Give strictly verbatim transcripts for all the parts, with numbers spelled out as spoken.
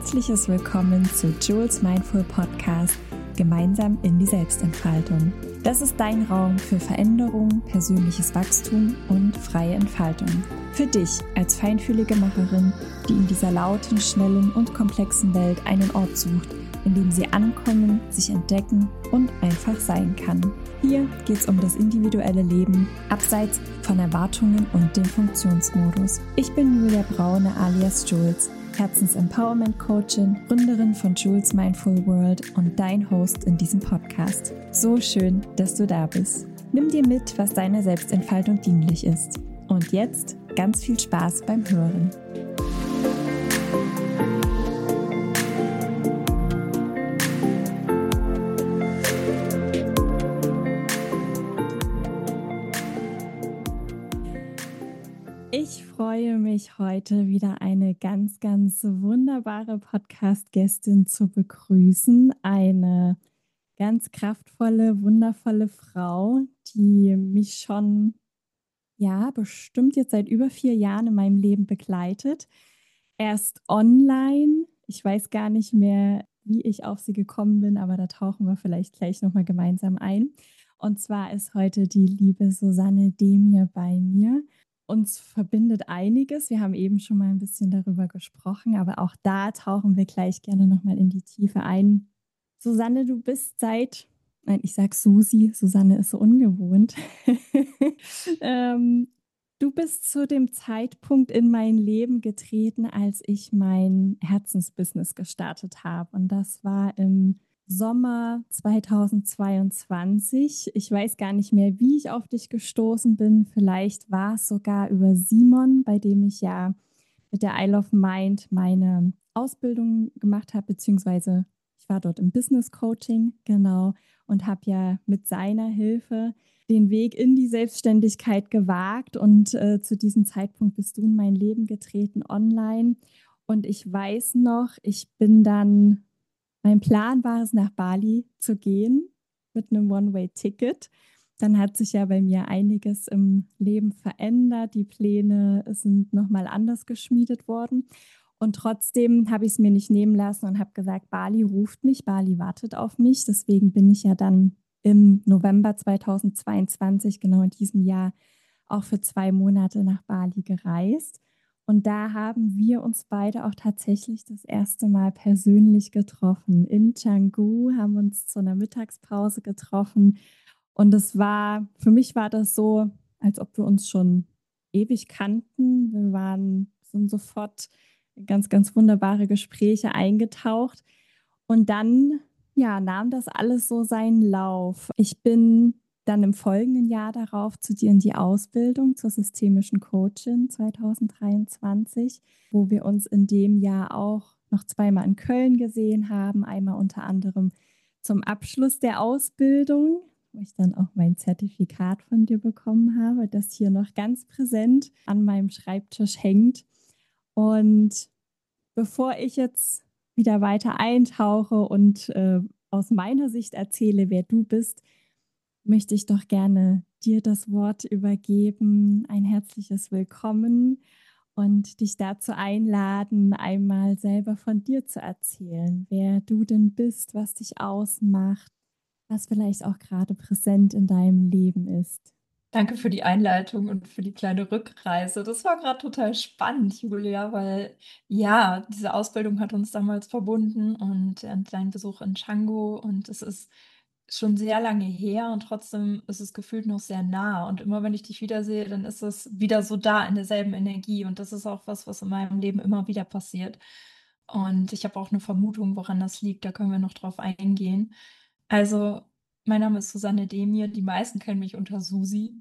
herzliches Willkommen zu Jules Mindful Podcast, gemeinsam in die Selbstentfaltung. Das ist dein Raum für Veränderung, persönliches Wachstum und freie Entfaltung. Für dich als feinfühlige Macherin, die in dieser lauten, schnellen und komplexen Welt einen Ort sucht, in dem sie ankommen, sich entdecken und einfach sein kann. Hier geht es um das individuelle Leben, abseits von Erwartungen und dem Funktionsmodus. Ich bin Julia Braune alias Jules, Herzens-Empowerment-Coachin, Gründerin von Jules Mindful World und dein Host in diesem Podcast. So schön, dass du da bist. Nimm dir mit, was deiner Selbstentfaltung dienlich ist. Und jetzt ganz viel Spaß beim Hören. Ich freue mich heute wieder eine ganz, ganz wunderbare Podcast-Gästin zu begrüßen. Eine ganz kraftvolle, wundervolle Frau, die mich schon, ja, bestimmt jetzt seit über vier Jahren in meinem Leben begleitet. Erst online. Ich weiß gar nicht mehr, wie ich auf sie gekommen bin, aber da tauchen wir vielleicht gleich nochmal gemeinsam ein. Und zwar ist heute die liebe Susanne Demir bei mir. Uns verbindet einiges. Wir haben eben schon mal ein bisschen darüber gesprochen, aber auch da tauchen wir gleich gerne nochmal in die Tiefe ein. Susanne, du bist seit, nein, ich sag Susi, Susanne ist so ungewohnt. ähm, du bist zu dem Zeitpunkt in mein Leben getreten, als ich mein Herzensbusiness gestartet habe. Und das war im Sommer zweitausendzweiundzwanzig. Ich weiß gar nicht mehr, wie ich auf dich gestoßen bin. Vielleicht war es sogar über Simon, bei dem ich ja mit der I Love Mind meine Ausbildung gemacht habe, beziehungsweise ich war dort im Business Coaching, genau, und habe ja mit seiner Hilfe den Weg in die Selbstständigkeit gewagt. Und äh, zu diesem Zeitpunkt bist du in mein Leben getreten online. Und ich weiß noch, ich bin dann Mein Plan war es, nach Bali zu gehen mit einem One-Way-Ticket. Dann hat sich ja bei mir einiges im Leben verändert. Die Pläne sind nochmal anders geschmiedet worden. Und trotzdem habe ich es mir nicht nehmen lassen und habe gesagt, Bali ruft mich, Bali wartet auf mich. Deswegen bin ich ja dann im November zweitausendzweiundzwanzig, genau in diesem Jahr, auch für zwei Monate nach Bali gereist. Und da haben wir uns beide auch tatsächlich das erste Mal persönlich getroffen. In Canggu haben uns zu einer Mittagspause getroffen. Und es war, für mich war das so, als ob wir uns schon ewig kannten. Wir waren, sind sofort in ganz, ganz wunderbare Gespräche eingetaucht. Und dann, ja, nahm das alles so seinen Lauf. Ich bin dann im folgenden Jahr darauf zu dir in die Ausbildung zur systemischen Coachin zweitausenddreiundzwanzig, wo wir uns in dem Jahr auch noch zweimal in Köln gesehen haben, einmal unter anderem zum Abschluss der Ausbildung, wo ich dann auch mein Zertifikat von dir bekommen habe, das hier noch ganz präsent an meinem Schreibtisch hängt. Und bevor ich jetzt wieder weiter eintauche und äh, aus meiner Sicht erzähle, wer du bist, möchte ich doch gerne dir das Wort übergeben. Ein herzliches Willkommen und dich dazu einladen, einmal selber von dir zu erzählen, wer du denn bist, was dich ausmacht, was vielleicht auch gerade präsent in deinem Leben ist. Danke für die Einleitung und für die kleine Rückreise. Das war gerade total spannend, Julia, weil ja, diese Ausbildung hat uns damals verbunden und äh, dein Besuch in Canggu, und es ist schon sehr lange her und trotzdem ist es gefühlt noch sehr nah. Und immer wenn ich dich wiedersehe, dann ist es wieder so da in derselben Energie. Und das ist auch was, was in meinem Leben immer wieder passiert. Und ich habe auch eine Vermutung, woran das liegt. Da können wir noch drauf eingehen. Also, mein Name ist Susanne Demir. Die meisten kennen mich unter Susi.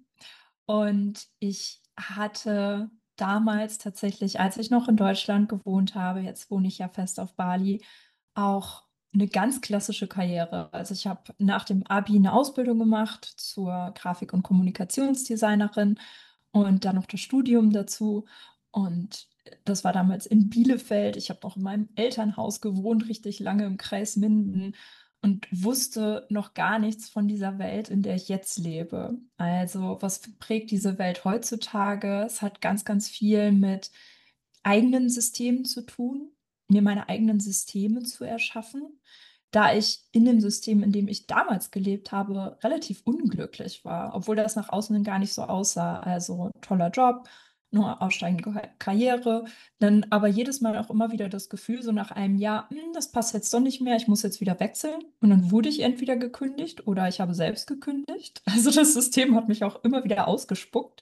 Und ich hatte damals tatsächlich, als ich noch in Deutschland gewohnt habe, jetzt wohne ich ja fest auf Bali, auch eine ganz klassische Karriere. Also ich habe nach dem Abi eine Ausbildung gemacht zur Grafik- und Kommunikationsdesignerin und dann noch das Studium dazu. Und das war damals in Bielefeld. Ich habe noch in meinem Elternhaus gewohnt, richtig lange im Kreis Minden, und wusste noch gar nichts von dieser Welt, in der ich jetzt lebe. Also, was prägt diese Welt heutzutage? Es hat ganz, ganz viel mit eigenen Systemen zu tun. mir meine eigenen Systeme zu erschaffen, da ich in dem System, in dem ich damals gelebt habe, relativ unglücklich war, obwohl das nach außen hin gar nicht so aussah. Also toller Job, nur aufsteigende Ka- Karriere, dann aber jedes Mal auch immer wieder das Gefühl, so nach einem Jahr, "Hm, das passt jetzt doch nicht mehr, ich muss jetzt wieder wechseln." Und dann wurde ich entweder gekündigt oder ich habe selbst gekündigt. Also das System hat mich auch immer wieder ausgespuckt.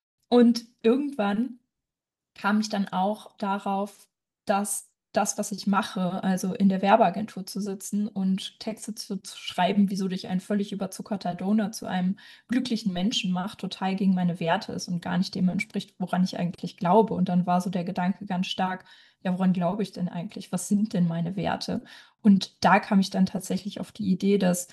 Und irgendwann kam ich dann auch darauf, dass das, was ich mache, also in der Werbeagentur zu sitzen und Texte zu, zu schreiben, wieso dich ein völlig überzuckerter Donut zu einem glücklichen Menschen macht, total gegen meine Werte ist und gar nicht dem entspricht, woran ich eigentlich glaube. Und dann war so der Gedanke ganz stark, ja, woran glaube ich denn eigentlich? Was sind denn meine Werte? Und da kam ich dann tatsächlich auf die Idee, dass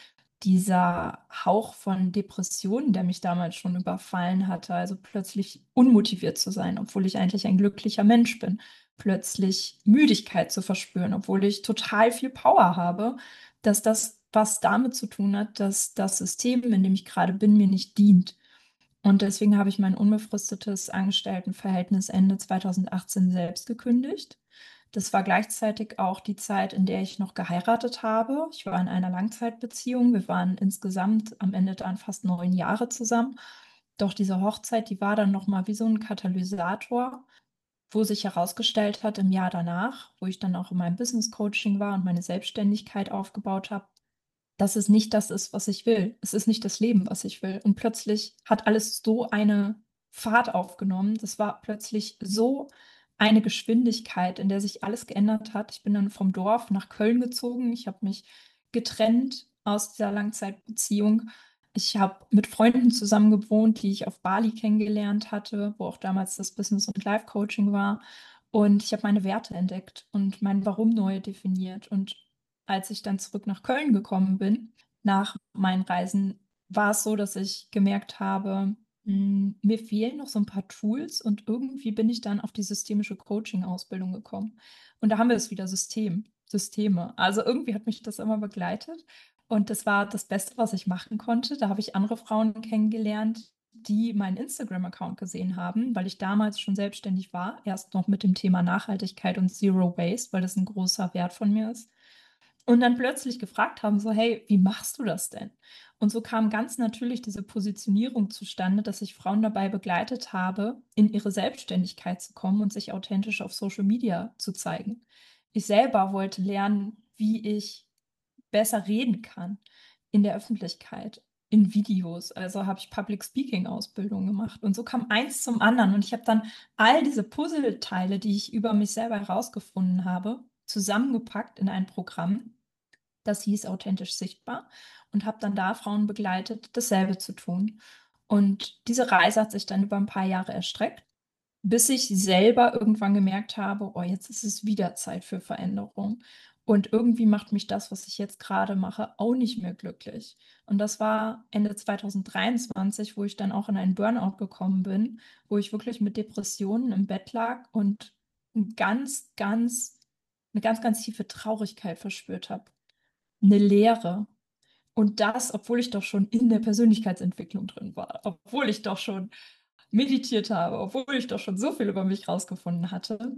dieser Hauch von Depressionen, der mich damals schon überfallen hatte, also plötzlich unmotiviert zu sein, obwohl ich eigentlich ein glücklicher Mensch bin, plötzlich Müdigkeit zu verspüren, obwohl ich total viel Power habe, dass das was damit zu tun hat, dass das System, in dem ich gerade bin, mir nicht dient. Und deswegen habe ich mein unbefristetes Angestelltenverhältnis Ende zweitausendachtzehn selbst gekündigt. Das war gleichzeitig auch die Zeit, in der ich noch geheiratet habe. Ich war in einer Langzeitbeziehung. Wir waren insgesamt am Ende dann fast neun Jahre zusammen. Doch diese Hochzeit, die war dann noch mal wie so ein Katalysator, wo sich herausgestellt hat im Jahr danach, wo ich dann auch in meinem Business Coaching war und meine Selbstständigkeit aufgebaut habe, dass es nicht das ist, was ich will. Es ist nicht das Leben, was ich will. Und plötzlich hat alles so eine Fahrt aufgenommen. Das war plötzlich so eine Geschwindigkeit, in der sich alles geändert hat. Ich bin dann vom Dorf nach Köln gezogen. Ich habe mich getrennt aus dieser Langzeitbeziehung. Ich habe mit Freunden zusammen gewohnt, die ich auf Bali kennengelernt hatte, wo auch damals das Business- und Life-Coaching war. Und ich habe meine Werte entdeckt und mein Warum neu definiert. Und als ich dann zurück nach Köln gekommen bin, nach meinen Reisen, war es so, dass ich gemerkt habe, mh, mir fehlen noch so ein paar Tools und irgendwie bin ich dann auf die systemische Coaching-Ausbildung gekommen. Und da haben wir es wieder System, Systeme. Also irgendwie hat mich das immer begleitet und das war das Beste, was ich machen konnte. Da habe ich andere Frauen kennengelernt, die meinen Instagram-Account gesehen haben, weil ich damals schon selbstständig war, erst noch mit dem Thema Nachhaltigkeit und Zero Waste, weil das ein großer Wert von mir ist. Und dann plötzlich gefragt haben, so, hey, wie machst du das denn? Und so kam ganz natürlich diese Positionierung zustande, dass ich Frauen dabei begleitet habe, in ihre Selbstständigkeit zu kommen und sich authentisch auf Social Media zu zeigen. Ich selber wollte lernen, wie ich besser reden kann in der Öffentlichkeit, in Videos. Also habe ich Public Speaking Ausbildung gemacht. Und so kam eins zum anderen. Und ich habe dann all diese Puzzleteile, die ich über mich selber herausgefunden habe, zusammengepackt in ein Programm. Das hieß authentisch sichtbar und habe dann da Frauen begleitet, dasselbe zu tun. Und diese Reise hat sich dann über ein paar Jahre erstreckt, bis ich selber irgendwann gemerkt habe, oh, jetzt ist es wieder Zeit für Veränderung. Und irgendwie macht mich das, was ich jetzt gerade mache, auch nicht mehr glücklich. Und das war Ende zweitausenddreiundzwanzig, wo ich dann auch in einen Burnout gekommen bin, wo ich wirklich mit Depressionen im Bett lag und ein ganz, ganz, eine ganz, ganz tiefe Traurigkeit verspürt habe. Eine Leere. Und das, obwohl ich doch schon in der Persönlichkeitsentwicklung drin war, obwohl ich doch schon meditiert habe, obwohl ich doch schon so viel über mich rausgefunden hatte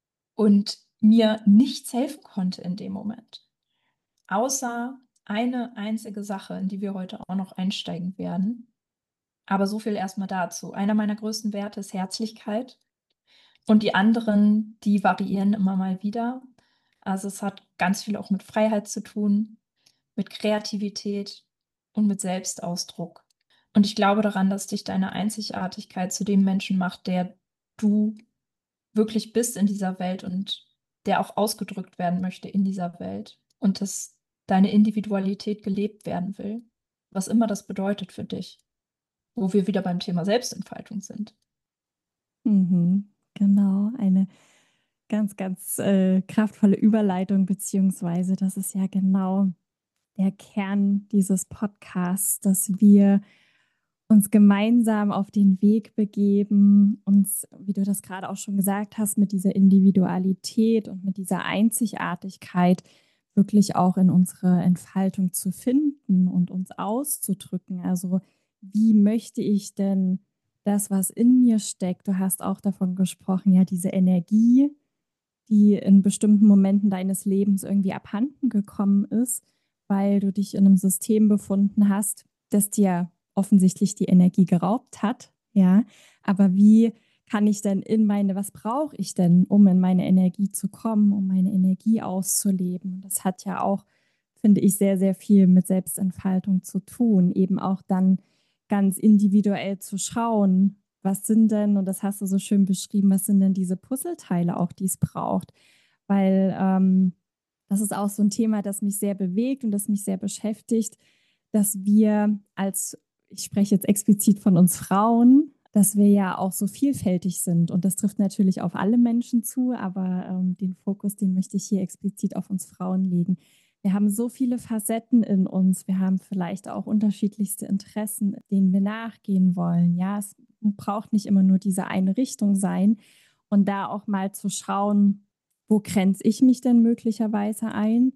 und mir nichts helfen konnte in dem Moment. Außer eine einzige Sache, in die wir heute auch noch einsteigen werden. Aber so viel erstmal dazu. Einer meiner größten Werte ist Herzlichkeit und die anderen, die variieren immer mal wieder. Also es hat ganz viel auch mit Freiheit zu tun, mit Kreativität und mit Selbstausdruck. Und ich glaube daran, dass dich deine Einzigartigkeit zu dem Menschen macht, der du wirklich bist in dieser Welt und der auch ausgedrückt werden möchte in dieser Welt. Und dass deine Individualität gelebt werden will, was immer das bedeutet für dich, wo wir wieder beim Thema Selbstentfaltung sind. Mhm, genau, eine ganz, ganz äh, kraftvolle Überleitung, beziehungsweise das ist ja genau der Kern dieses Podcasts, dass wir uns gemeinsam auf den Weg begeben, uns, wie du das gerade auch schon gesagt hast, mit dieser Individualität und mit dieser Einzigartigkeit wirklich auch in unsere Entfaltung zu finden und uns auszudrücken. Also wie möchte ich denn das, was in mir steckt, du hast auch davon gesprochen, ja, diese Energie, die in bestimmten Momenten deines Lebens irgendwie abhanden gekommen ist, weil du dich in einem System befunden hast, das dir offensichtlich die Energie geraubt hat, ja. Aber wie kann ich denn in meine, was brauche ich denn, um in meine Energie zu kommen, um meine Energie auszuleben? Das hat ja auch, finde ich, sehr, sehr viel mit Selbstentfaltung zu tun, eben auch dann ganz individuell zu schauen, was sind denn, und das hast du so schön beschrieben, was sind denn diese Puzzleteile auch, die es braucht? Weil ähm, das ist auch so ein Thema, das mich sehr bewegt und das mich sehr beschäftigt, dass wir als, ich spreche jetzt explizit von uns Frauen, dass wir ja auch so vielfältig sind. Und das trifft natürlich auf alle Menschen zu, aber ähm, den Fokus, den möchte ich hier explizit auf uns Frauen legen. Wir haben so viele Facetten in uns. Wir haben vielleicht auch unterschiedlichste Interessen, denen wir nachgehen wollen. Ja, es braucht nicht immer nur diese eine Richtung sein. Und da auch mal zu schauen, wo grenze ich mich denn möglicherweise ein?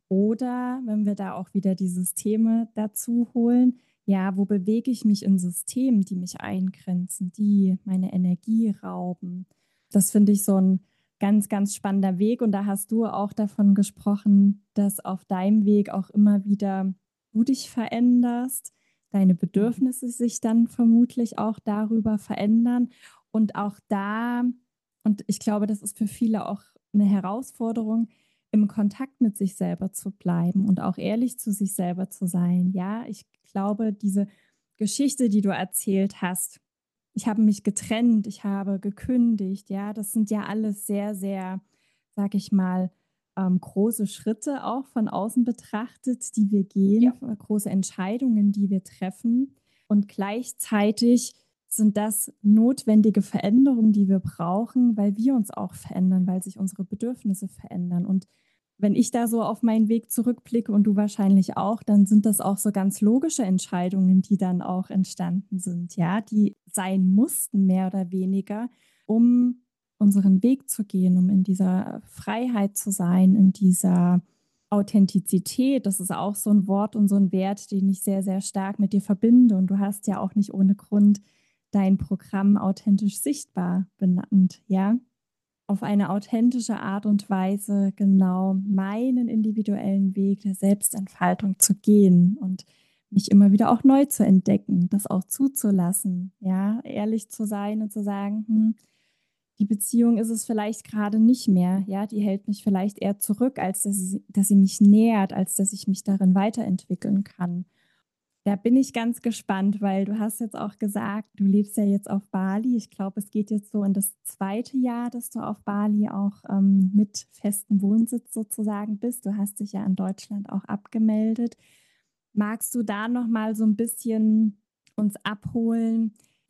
Oder wenn wir da auch wieder die Systeme dazu holen, ja, wo bewege ich mich in Systemen, die mich eingrenzen, die meine Energie rauben? Das finde ich so ein ganz, ganz spannender Weg. Und da hast du auch davon gesprochen, dass auf deinem Weg auch immer wieder du dich veränderst, deine Mhm. Bedürfnisse sich dann vermutlich auch darüber verändern. Und auch da, und ich glaube, das ist für viele auch eine Herausforderung, im Kontakt mit sich selber zu bleiben und auch ehrlich zu sich selber zu sein. Ja, ich glaube, diese Geschichte, die du erzählt hast, ich habe mich getrennt, ich habe gekündigt, ja, das sind ja alles sehr, sehr, sag ich mal, ähm, große Schritte auch von außen betrachtet, die wir gehen, Ja. große Entscheidungen, die wir treffen. Und gleichzeitig sind das notwendige Veränderungen, die wir brauchen, weil wir uns auch verändern, weil sich unsere Bedürfnisse verändern. Und wenn ich da so auf meinen Weg zurückblicke und du wahrscheinlich auch, dann sind das auch so ganz logische Entscheidungen, die dann auch entstanden sind, ja, die sein mussten, mehr oder weniger, um unseren Weg zu gehen, um in dieser Freiheit zu sein, in dieser Authentizität. Das ist auch so ein Wort und so ein Wert, den ich sehr, sehr stark mit dir verbinde. Und du hast ja auch nicht ohne Grund dein Programm authentisch sichtbar benannt, ja, auf eine authentische Art und Weise genau meinen individuellen Weg der Selbstentfaltung zu gehen und mich immer wieder auch neu zu entdecken, das auch zuzulassen, ja, ehrlich zu sein und zu sagen, hm, die Beziehung ist es vielleicht gerade nicht mehr, ja, die hält mich vielleicht eher zurück, als dass sie, dass sie mich nährt, als dass ich mich darin weiterentwickeln kann. Da bin ich ganz gespannt, weil du hast jetzt auch gesagt, du lebst ja jetzt auf Bali. Ich glaube, es geht jetzt so in das zweite Jahr, dass du auf Bali auch ähm, mit festem Wohnsitz sozusagen bist. Du hast dich ja in Deutschland auch abgemeldet. Magst du da noch mal so ein bisschen uns abholen,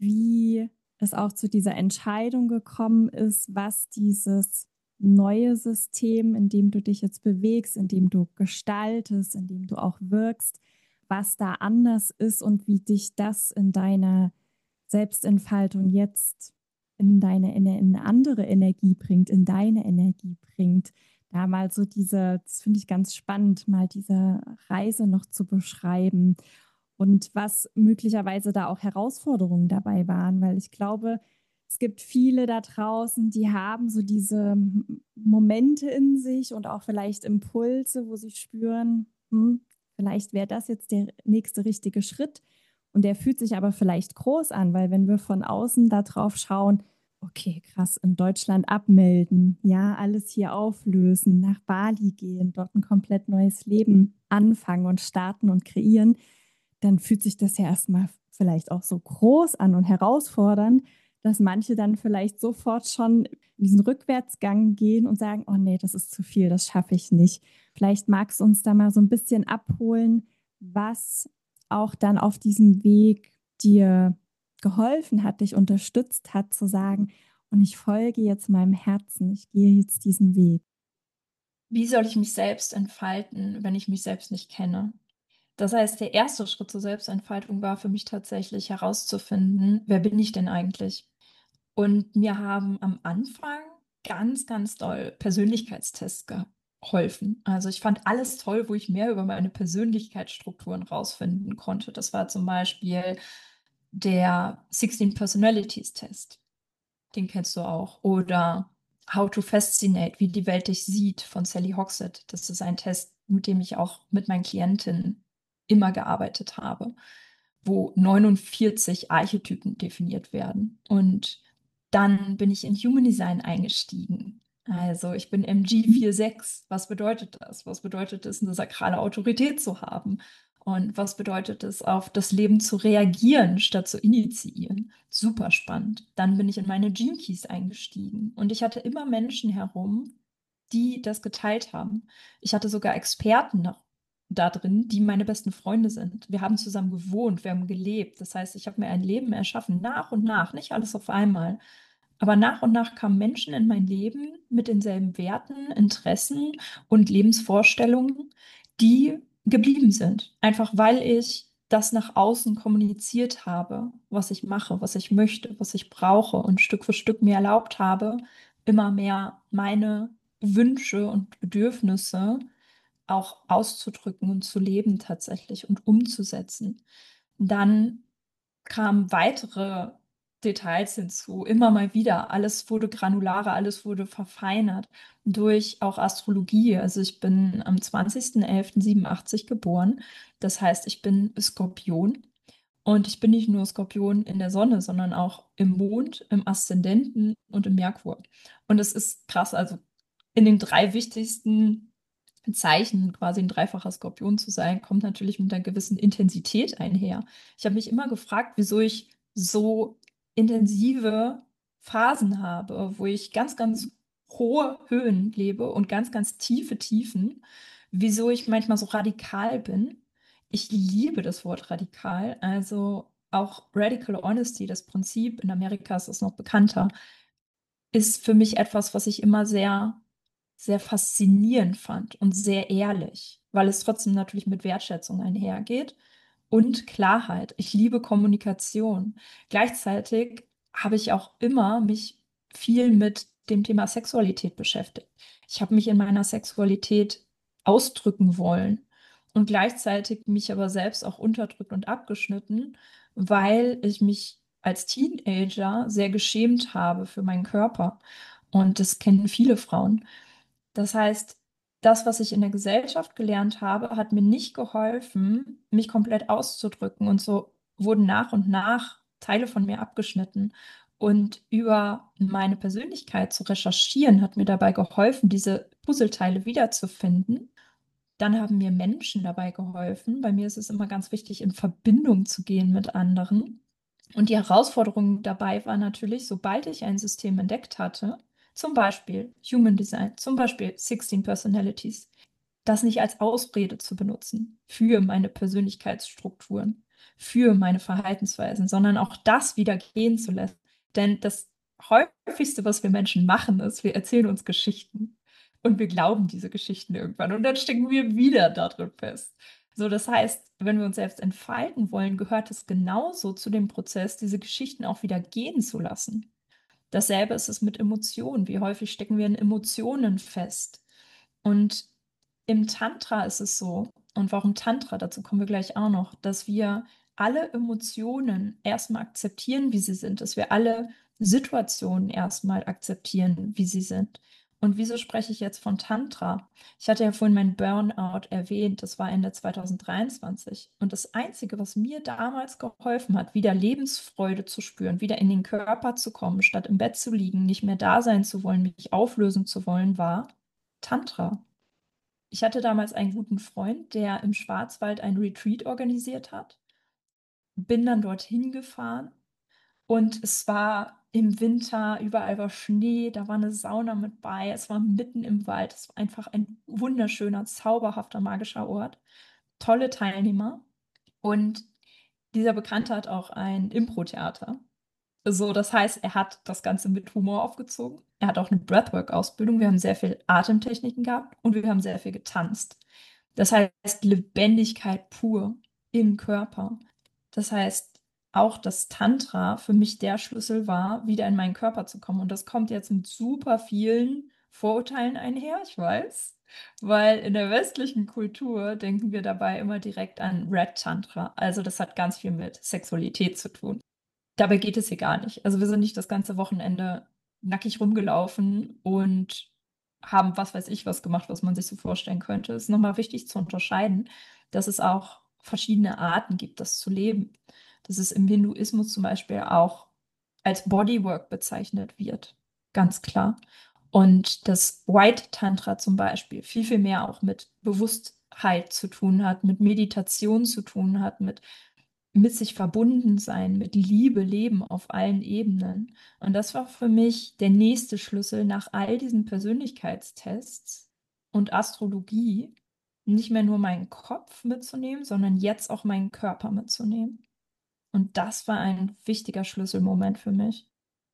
wie es auch zu dieser Entscheidung gekommen ist, was dieses neue System, in dem du dich jetzt bewegst, in dem du gestaltest, in dem du auch wirkst, was da anders ist und wie dich das in deiner Selbstentfaltung jetzt in deine in eine andere Energie bringt, in deine Energie bringt. Da mal so diese, das finde ich ganz spannend, mal diese Reise noch zu beschreiben und was möglicherweise da auch Herausforderungen dabei waren, weil ich glaube, es gibt viele da draußen, die haben so diese Momente in sich und auch vielleicht Impulse, wo sie spüren, hm, vielleicht wäre das jetzt der nächste richtige Schritt. Und der fühlt sich aber vielleicht groß an, weil wenn wir von außen da drauf schauen, okay, krass, in Deutschland abmelden, ja, alles hier auflösen, nach Bali gehen, dort ein komplett neues Leben anfangen und starten und kreieren, dann fühlt sich das ja erstmal vielleicht auch so groß an und herausfordernd, dass manche dann vielleicht sofort schon in diesen Rückwärtsgang gehen und sagen, oh nee, das ist zu viel, das schaffe ich nicht. Vielleicht magst du uns da mal so ein bisschen abholen, was auch dann auf diesem Weg dir geholfen hat, dich unterstützt hat, zu sagen, und ich folge jetzt meinem Herzen, ich gehe jetzt diesen Weg. Wie soll ich mich selbst entfalten, wenn ich mich selbst nicht kenne? Das heißt, der erste Schritt zur Selbstentfaltung war für mich tatsächlich herauszufinden, wer bin ich denn eigentlich? Und mir haben am Anfang ganz, ganz doll Persönlichkeitstests geholfen. Also ich fand alles toll, wo ich mehr über meine Persönlichkeitsstrukturen rausfinden konnte. Das war zum Beispiel der sechzehn Personalities Test. Den kennst du auch. Oder How to Fascinate, wie die Welt dich sieht von Sally Hogshead. Das ist ein Test, mit dem ich auch mit meinen Klientinnen immer gearbeitet habe, wo neunundvierzig Archetypen definiert werden. Und dann bin ich in Human Design eingestiegen. Also ich bin M G sechsundvierzig. Was bedeutet das? Was bedeutet es, eine sakrale Autorität zu haben? Und was bedeutet es, auf das Leben zu reagieren, statt zu initiieren? Super spannend. Dann bin ich in meine Gene Keys eingestiegen und ich hatte immer Menschen herum, die das geteilt haben. Ich hatte sogar Experten da, da drin, die meine besten Freunde sind. Wir haben zusammen gewohnt, wir haben gelebt. Das heißt, ich habe mir ein Leben erschaffen, nach und nach, nicht alles auf einmal. Aber nach und nach kamen Menschen in mein Leben mit denselben Werten, Interessen und Lebensvorstellungen, die geblieben sind. Einfach weil ich das nach außen kommuniziert habe, was ich mache, was ich möchte, was ich brauche und Stück für Stück mir erlaubt habe, immer mehr meine Wünsche und Bedürfnisse auch auszudrücken und zu leben tatsächlich und umzusetzen. Dann kamen weitere Details hinzu, immer mal wieder. Alles wurde granularer, alles wurde verfeinert durch auch Astrologie. Also ich bin am zwanzigsten elften siebenundachtzig geboren. Das heißt, ich bin Skorpion. Und ich bin nicht nur Skorpion in der Sonne, sondern auch im Mond, im Aszendenten und im Merkur. Und es ist krass, also in den drei wichtigsten Zeichen, quasi ein dreifacher Skorpion zu sein, kommt natürlich mit einer gewissen Intensität einher. Ich habe mich immer gefragt, wieso ich so intensive Phasen habe, wo ich ganz, ganz hohe Höhen lebe und ganz, ganz tiefe Tiefen, wieso ich manchmal so radikal bin. Ich liebe das Wort radikal, also auch Radical Honesty, das Prinzip, in Amerika ist es noch bekannter, ist für mich etwas, was ich immer sehr, sehr faszinierend fand und sehr ehrlich, weil es trotzdem natürlich mit Wertschätzung einhergeht und Klarheit. Ich liebe Kommunikation. Gleichzeitig habe ich auch immer mich viel mit dem Thema Sexualität beschäftigt. Ich habe mich in meiner Sexualität ausdrücken wollen und gleichzeitig mich aber selbst auch unterdrückt und abgeschnitten, weil ich mich als Teenager sehr geschämt habe für meinen Körper. Und das kennen viele Frauen. Das heißt, das, was ich in der Gesellschaft gelernt habe, hat mir nicht geholfen, mich komplett auszudrücken. Und so wurden nach und nach Teile von mir abgeschnitten. Und über meine Persönlichkeit zu recherchieren, hat mir dabei geholfen, diese Puzzleteile wiederzufinden. Dann haben mir Menschen dabei geholfen. Bei mir ist es immer ganz wichtig, in Verbindung zu gehen mit anderen. Und die Herausforderung dabei war natürlich, sobald ich ein System entdeckt hatte, zum Beispiel Human Design, zum Beispiel sechzehn Personalities, das nicht als Ausrede zu benutzen für meine Persönlichkeitsstrukturen, für meine Verhaltensweisen, sondern auch das wieder gehen zu lassen. Denn das häufigste, was wir Menschen machen, ist, wir erzählen uns Geschichten und wir glauben diese Geschichten irgendwann und dann stecken wir wieder darin fest. So, das heißt, wenn wir uns selbst entfalten wollen, gehört es genauso zu dem Prozess, diese Geschichten auch wieder gehen zu lassen. Dasselbe ist es mit Emotionen. Wie häufig stecken wir in Emotionen fest? Und im Tantra ist es so, und warum Tantra, dazu kommen wir gleich auch noch, dass wir alle Emotionen erstmal akzeptieren, wie sie sind, dass wir alle Situationen erstmal akzeptieren, wie sie sind. Und wieso spreche ich jetzt von Tantra? Ich hatte ja vorhin meinen Burnout erwähnt, das war Ende zweitausenddreiundzwanzig. Und das Einzige, was mir damals geholfen hat, wieder Lebensfreude zu spüren, wieder in den Körper zu kommen, statt im Bett zu liegen, nicht mehr da sein zu wollen, mich auflösen zu wollen, war Tantra. Ich hatte damals einen guten Freund, der im Schwarzwald ein Retreat organisiert hat. Bin dann dorthin gefahren und es war im Winter, überall war Schnee, da war eine Sauna mit bei, es war mitten im Wald, es war einfach ein wunderschöner, zauberhafter, magischer Ort. Tolle Teilnehmer und dieser Bekannte hat auch ein Impro-Theater. So, das heißt, er hat das Ganze mit Humor aufgezogen. Er hat auch eine Breathwork-Ausbildung. Wir haben sehr viel Atemtechniken gehabt und wir haben sehr viel getanzt. Das heißt, Lebendigkeit pur im Körper. Das heißt, auch das Tantra für mich der Schlüssel war, wieder in meinen Körper zu kommen. Und das kommt jetzt mit super vielen Vorurteilen einher, ich weiß. Weil in der westlichen Kultur denken wir dabei immer direkt an Red Tantra. Also das hat ganz viel mit Sexualität zu tun. Dabei geht es hier gar nicht. Also wir sind nicht das ganze Wochenende nackig rumgelaufen und haben was weiß ich was gemacht, was man sich so vorstellen könnte. Es ist nochmal wichtig zu unterscheiden, dass es auch verschiedene Arten gibt, das zu leben. Dass es im Hinduismus zum Beispiel auch als Bodywork bezeichnet wird, ganz klar. Und das White Tantra zum Beispiel viel, viel mehr auch mit Bewusstheit zu tun hat, mit Meditation zu tun hat, mit mit sich verbunden sein, mit Liebe leben auf allen Ebenen. Und das war für mich der nächste Schlüssel nach all diesen Persönlichkeitstests und Astrologie, nicht mehr nur meinen Kopf mitzunehmen, sondern jetzt auch meinen Körper mitzunehmen. Und das war ein wichtiger Schlüsselmoment für mich.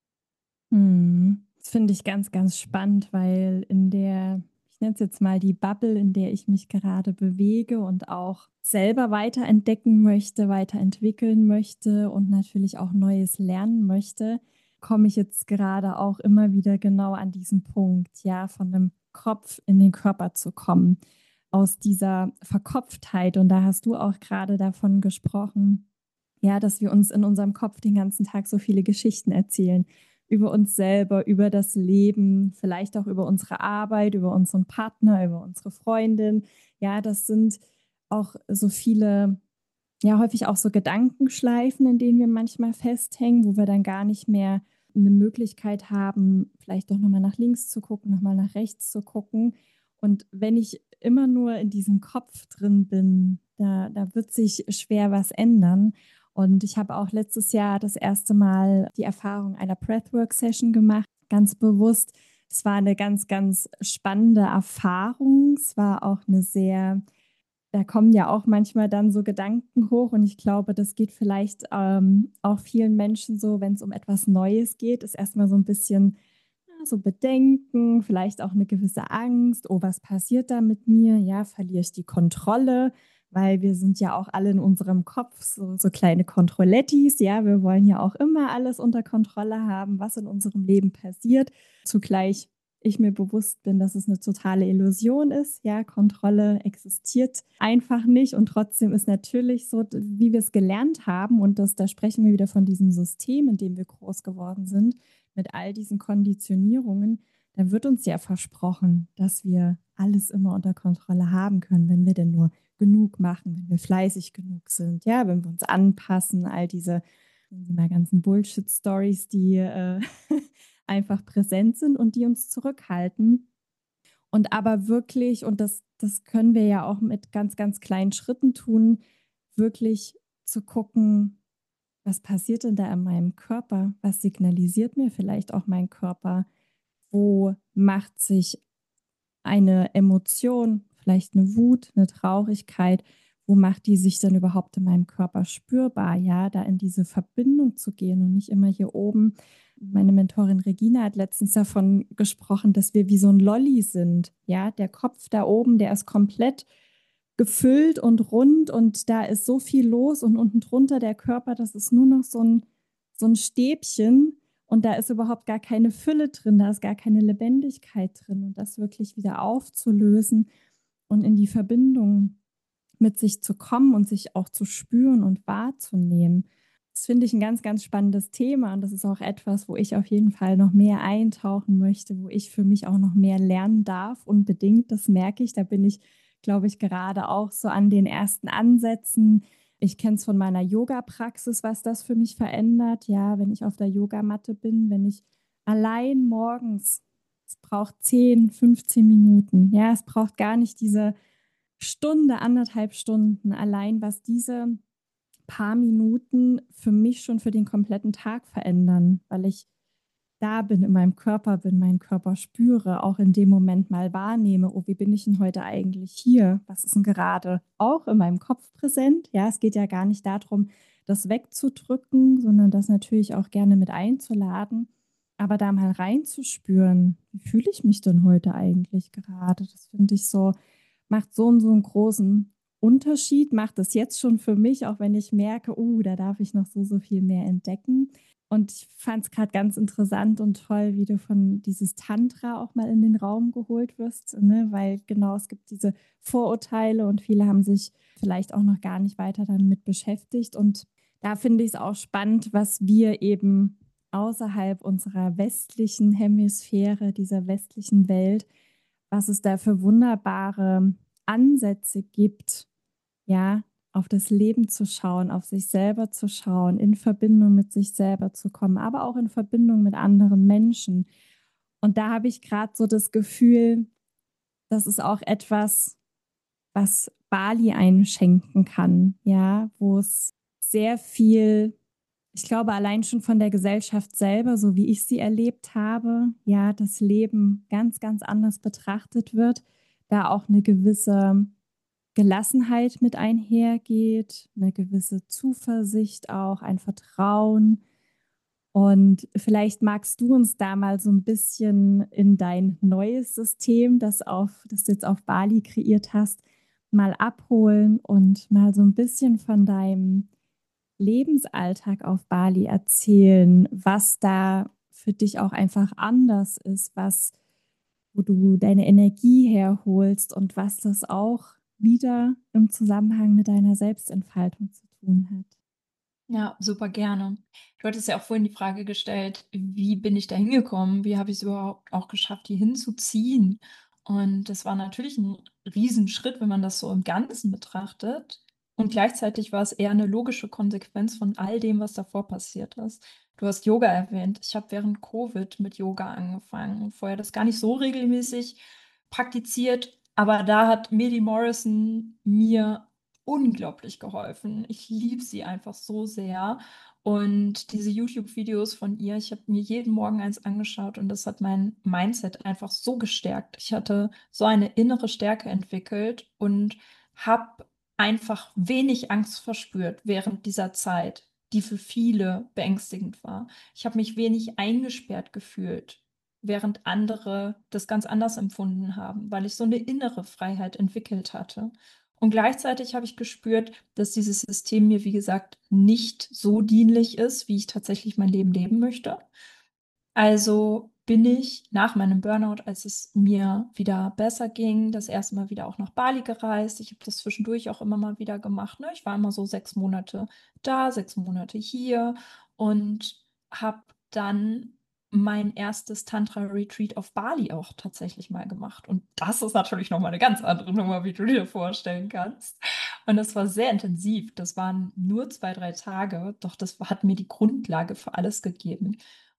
Hm. Das finde ich ganz, ganz spannend, weil in der, ich nenne es jetzt mal die Bubble, in der ich mich gerade bewege und auch selber weiterentdecken möchte, weiterentwickeln möchte und natürlich auch Neues lernen möchte, komme ich jetzt gerade auch immer wieder genau an diesen Punkt, ja, von dem Kopf in den Körper zu kommen, aus dieser Verkopftheit. Und da hast du auch gerade davon gesprochen, ja, dass wir uns in unserem Kopf den ganzen Tag so viele Geschichten erzählen über uns selber, über das Leben, vielleicht auch über unsere Arbeit, über unseren Partner, über unsere Freundin. Ja, das sind auch so viele, ja, häufig auch so Gedankenschleifen, in denen wir manchmal festhängen, wo wir dann gar nicht mehr eine Möglichkeit haben, vielleicht doch nochmal nach links zu gucken, nochmal nach rechts zu gucken. Und wenn ich immer nur in diesem Kopf drin bin, da, da wird sich schwer was ändern. Und ich habe auch letztes Jahr das erste Mal die Erfahrung einer Breathwork-Session gemacht, ganz bewusst. Es war eine ganz, ganz spannende Erfahrung. Es war auch eine sehr, da kommen ja auch manchmal dann so Gedanken hoch und ich glaube, das geht vielleicht ähm, auch vielen Menschen so, wenn es um etwas Neues geht, ist erstmal so ein bisschen ja, so Bedenken, vielleicht auch eine gewisse Angst. Oh, was passiert da mit mir? Ja, verliere ich die Kontrolle? Weil wir sind ja auch alle in unserem Kopf so, so kleine Kontrollettis. Ja, wir wollen ja auch immer alles unter Kontrolle haben, was in unserem Leben passiert. Zugleich ich mir bewusst bin, dass es eine totale Illusion ist. Ja, Kontrolle existiert einfach nicht und trotzdem ist natürlich so, wie wir es gelernt haben und das, da sprechen wir wieder von diesem System, in dem wir groß geworden sind, mit all diesen Konditionierungen, da wird uns ja versprochen, dass wir alles immer unter Kontrolle haben können, wenn wir denn nur genug machen, wenn wir fleißig genug sind, ja, wenn wir uns anpassen, all diese, diese mal ganzen Bullshit-Stories, die äh, einfach präsent sind und die uns zurückhalten. Und aber wirklich, und das, das können wir ja auch mit ganz, ganz kleinen Schritten tun, wirklich zu gucken, was passiert denn da in meinem Körper? Was signalisiert mir vielleicht auch mein Körper? Wo macht sich eine Emotion, vielleicht eine Wut, eine Traurigkeit, wo macht die sich dann überhaupt in meinem Körper spürbar? Ja, da in diese Verbindung zu gehen und nicht immer hier oben. Meine Mentorin Regina hat letztens davon gesprochen, dass wir wie so ein Lolli sind. Ja, der Kopf da oben, der ist komplett gefüllt und rund und da ist so viel los und unten drunter der Körper, das ist nur noch so ein, so ein Stäbchen und da ist überhaupt gar keine Fülle drin, da ist gar keine Lebendigkeit drin und das wirklich wieder aufzulösen und in die Verbindung mit sich zu kommen und sich auch zu spüren und wahrzunehmen. Das finde ich ein ganz, ganz spannendes Thema und das ist auch etwas, wo ich auf jeden Fall noch mehr eintauchen möchte, wo ich für mich auch noch mehr lernen darf, unbedingt. Das merke ich, da bin ich, glaube ich, gerade auch so an den ersten Ansätzen. Ich kenne es von meiner Yoga-Praxis, was das für mich verändert. Ja, wenn ich auf der Yogamatte bin, wenn ich allein morgens, es braucht zehn, fünfzehn Minuten. Ja, es braucht gar nicht diese Stunde, anderthalb Stunden, allein was diese paar Minuten für mich schon für den kompletten Tag verändern, weil ich da bin, in meinem Körper bin, meinen Körper spüre, auch in dem Moment mal wahrnehme, oh, wie bin ich denn heute eigentlich hier? Was ist denn gerade auch in meinem Kopf präsent? Ja, es geht ja gar nicht darum, das wegzudrücken, sondern das natürlich auch gerne mit einzuladen. Aber da mal reinzuspüren, wie fühle ich mich denn heute eigentlich gerade? Das finde ich so, macht so und so einen großen Unterschied, macht es jetzt schon für mich, auch wenn ich merke, oh, da darf ich noch so, so viel mehr entdecken. Und ich fand es gerade ganz interessant und toll, wie du von dieses Tantra auch mal in den Raum geholt wirst, ne? Weil genau es gibt diese Vorurteile und viele haben sich vielleicht auch noch gar nicht weiter damit beschäftigt. Und da finde ich es auch spannend, was wir eben außerhalb unserer westlichen Hemisphäre, dieser westlichen Welt, was es da für wunderbare Ansätze gibt, ja, auf das Leben zu schauen, auf sich selber zu schauen, in Verbindung mit sich selber zu kommen, aber auch in Verbindung mit anderen Menschen. Und da habe ich gerade so das Gefühl, das ist auch etwas, was Bali einschenken kann, ja, wo es sehr viel, ich glaube, allein schon von der Gesellschaft selber, so wie ich sie erlebt habe, ja, das Leben ganz, ganz anders betrachtet wird, da auch eine gewisse Gelassenheit mit einhergeht, eine gewisse Zuversicht auch, ein Vertrauen. Und vielleicht magst du uns da mal so ein bisschen in dein neues System, das, auf, das du jetzt auf Bali kreiert hast, mal abholen und mal so ein bisschen von deinem Lebensalltag auf Bali erzählen, was da für dich auch einfach anders ist, was, wo du deine Energie herholst und was das auch wieder im Zusammenhang mit deiner Selbstentfaltung zu tun hat. Ja, super gerne. Du hattest ja auch vorhin die Frage gestellt, wie bin ich da hingekommen? Wie habe ich es überhaupt auch geschafft, hier hinzuziehen? Und das war natürlich ein Riesenschritt, wenn man das so im Ganzen betrachtet. Und gleichzeitig war es eher eine logische Konsequenz von all dem, was davor passiert ist. Du hast Yoga erwähnt. Ich habe während Covid mit Yoga angefangen. Vorher das gar nicht so regelmäßig praktiziert, aber da hat Medi Morrison mir unglaublich geholfen. Ich liebe sie einfach so sehr. Und diese YouTube-Videos von ihr, ich habe mir jeden Morgen eins angeschaut und das hat mein Mindset einfach so gestärkt. Ich hatte so eine innere Stärke entwickelt und habe einfach wenig Angst verspürt während dieser Zeit, die für viele beängstigend war. Ich habe mich wenig eingesperrt gefühlt, während andere das ganz anders empfunden haben, weil ich so eine innere Freiheit entwickelt hatte. Und gleichzeitig habe ich gespürt, dass dieses System mir, wie gesagt, nicht so dienlich ist, wie ich tatsächlich mein Leben leben möchte. Also bin ich nach meinem Burnout, als es mir wieder besser ging, das erste Mal wieder auch nach Bali gereist. Ich habe das zwischendurch auch immer mal wieder gemacht. Ne? Ich war immer so sechs Monate da, sechs Monate hier und habe dann mein erstes Tantra-Retreat auf Bali auch tatsächlich mal gemacht. Und das ist natürlich nochmal eine ganz andere Nummer, wie du dir vorstellen kannst. Und das war sehr intensiv. Das waren nur zwei, drei Tage, doch das hat mir die Grundlage für alles gegeben.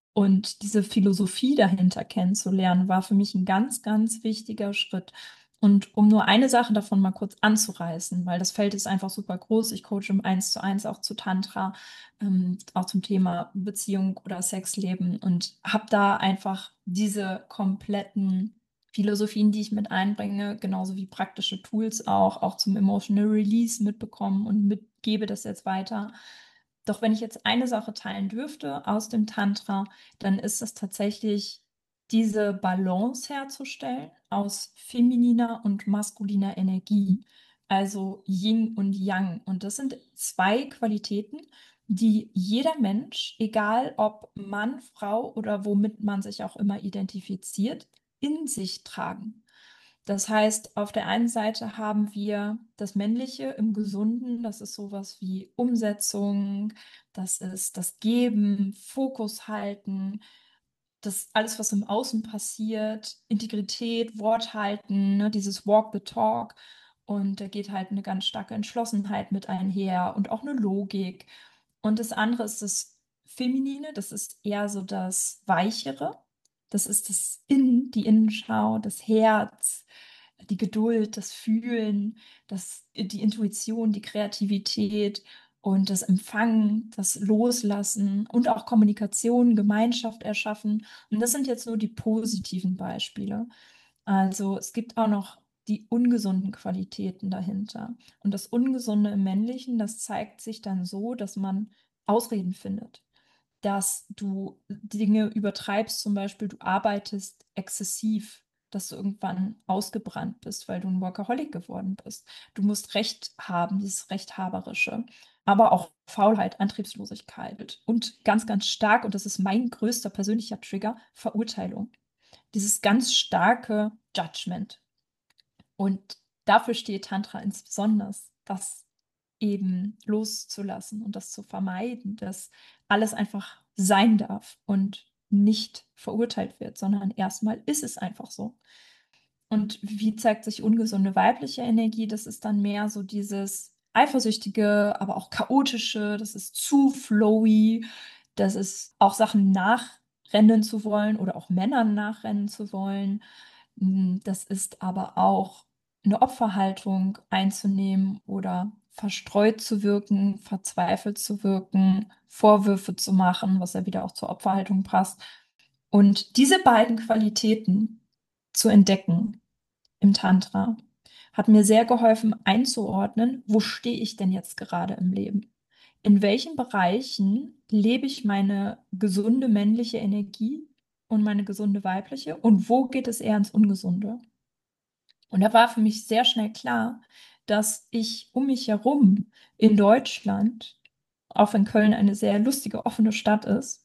Und diese Philosophie dahinter kennenzulernen, war für mich ein ganz, ganz wichtiger Schritt. Und um nur eine Sache davon mal kurz anzureißen, weil das Feld ist einfach super groß. Ich coache im Eins zu eins auch zu Tantra, ähm, auch zum Thema Beziehung oder Sexleben und habe da einfach diese kompletten Philosophien, die ich mit einbringe, genauso wie praktische Tools auch, auch zum Emotional Release mitbekommen und mitgebe das jetzt weiter. Doch wenn ich jetzt eine Sache teilen dürfte aus dem Tantra, dann ist es tatsächlich diese Balance herzustellen aus femininer und maskuliner Energie, also Yin und Yang. Und das sind zwei Qualitäten, die jeder Mensch, egal ob Mann, Frau oder womit man sich auch immer identifiziert, in sich tragen. Das heißt, auf der einen Seite haben wir das Männliche im Gesunden, das ist sowas wie Umsetzung, das ist das Geben, Fokus halten, das alles, was im Außen passiert, Integrität, Wort halten, ne, dieses Walk the Talk. Und da geht halt eine ganz starke Entschlossenheit mit einher und auch eine Logik. Und das andere ist das Feminine, das ist eher so das Weichere. Das ist das Innen, die Innenschau, das Herz, die Geduld, das Fühlen, das, die Intuition, die Kreativität und das Empfangen, das Loslassen und auch Kommunikation, Gemeinschaft erschaffen. Und das sind jetzt nur die positiven Beispiele. Also es gibt auch noch die ungesunden Qualitäten dahinter. Und das Ungesunde im Männlichen, das zeigt sich dann so, dass man Ausreden findet, dass du Dinge übertreibst, zum Beispiel du arbeitest exzessiv, dass du irgendwann ausgebrannt bist, weil du ein Workaholic geworden bist. Du musst Recht haben, dieses Rechthaberische, aber auch Faulheit, Antriebslosigkeit und ganz, ganz stark, und das ist mein größter persönlicher Trigger, Verurteilung. Dieses ganz starke Judgment. Und dafür steht Tantra insbesondere, das eben loszulassen und das zu vermeiden, dass alles einfach sein darf und nicht verurteilt wird, sondern erstmal ist es einfach so. Und wie zeigt sich ungesunde weibliche Energie? Das ist dann mehr so dieses eifersüchtige, aber auch chaotische, das ist zu flowy, das ist auch Sachen nachrennen zu wollen oder auch Männern nachrennen zu wollen. Mm, Das ist aber auch eine Opferhaltung einzunehmen oder verstreut zu wirken, verzweifelt zu wirken, Vorwürfe zu machen, was ja wieder auch zur Opferhaltung passt. Und diese beiden Qualitäten zu entdecken im Tantra hat mir sehr geholfen einzuordnen, wo stehe ich denn jetzt gerade im Leben? In welchen Bereichen lebe ich meine gesunde männliche Energie und meine gesunde weibliche und wo geht es eher ins Ungesunde? Und da war für mich sehr schnell klar, dass ich um mich herum in Deutschland, auch wenn Köln eine sehr lustige, offene Stadt ist,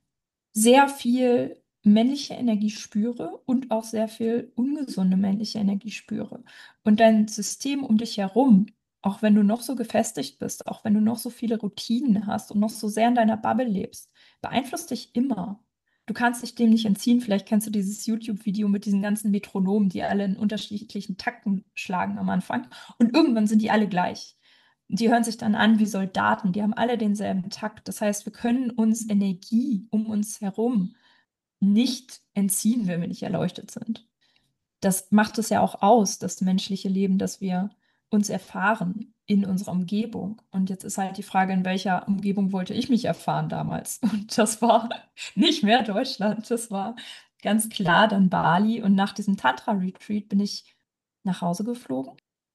sehr viel männliche Energie spüre und auch sehr viel ungesunde männliche Energie spüre. Und dein System um dich herum, auch wenn du noch so gefestigt bist, auch wenn du noch so viele Routinen hast und noch so sehr in deiner Bubble lebst, beeinflusst dich immer. Du kannst dich dem nicht entziehen. Vielleicht kennst du dieses YouTube-Video mit diesen ganzen Metronomen, die alle in unterschiedlichen Takten schlagen am Anfang. Und irgendwann sind die alle gleich. Die hören sich dann an wie Soldaten, die haben alle denselben Takt. Das heißt, wir können uns Energie um uns herum nicht entziehen, wenn wir nicht erleuchtet sind. Das macht es ja auch aus, das menschliche Leben, dass wir uns erfahren in unserer Umgebung. Und jetzt ist halt die Frage, in welcher Umgebung wollte ich mich erfahren damals? Und das war nicht mehr Deutschland, das war ganz klar dann Bali. Und nach diesem Tantra-Retreat bin ich nach Hause geflogen.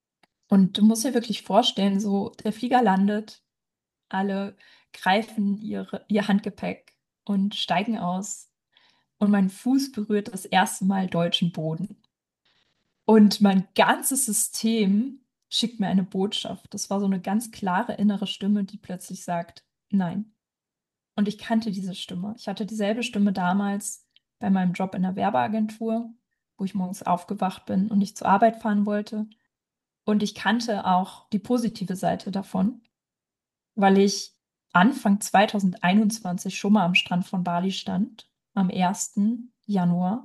Und du musst dir wirklich vorstellen, so der Flieger landet, alle greifen ihre, ihr Handgepäck und steigen aus. Und mein Fuß berührt das erste Mal deutschen Boden. Und mein ganzes System schickt mir eine Botschaft. Das war so eine ganz klare innere Stimme, die plötzlich sagt, nein. Und ich kannte diese Stimme. Ich hatte dieselbe Stimme damals bei meinem Job in der Werbeagentur, wo ich morgens aufgewacht bin und nicht zur Arbeit fahren wollte. Und ich kannte auch die positive Seite davon, weil ich Anfang zwanzig einundzwanzig schon mal am Strand von Bali stand, am ersten Januar,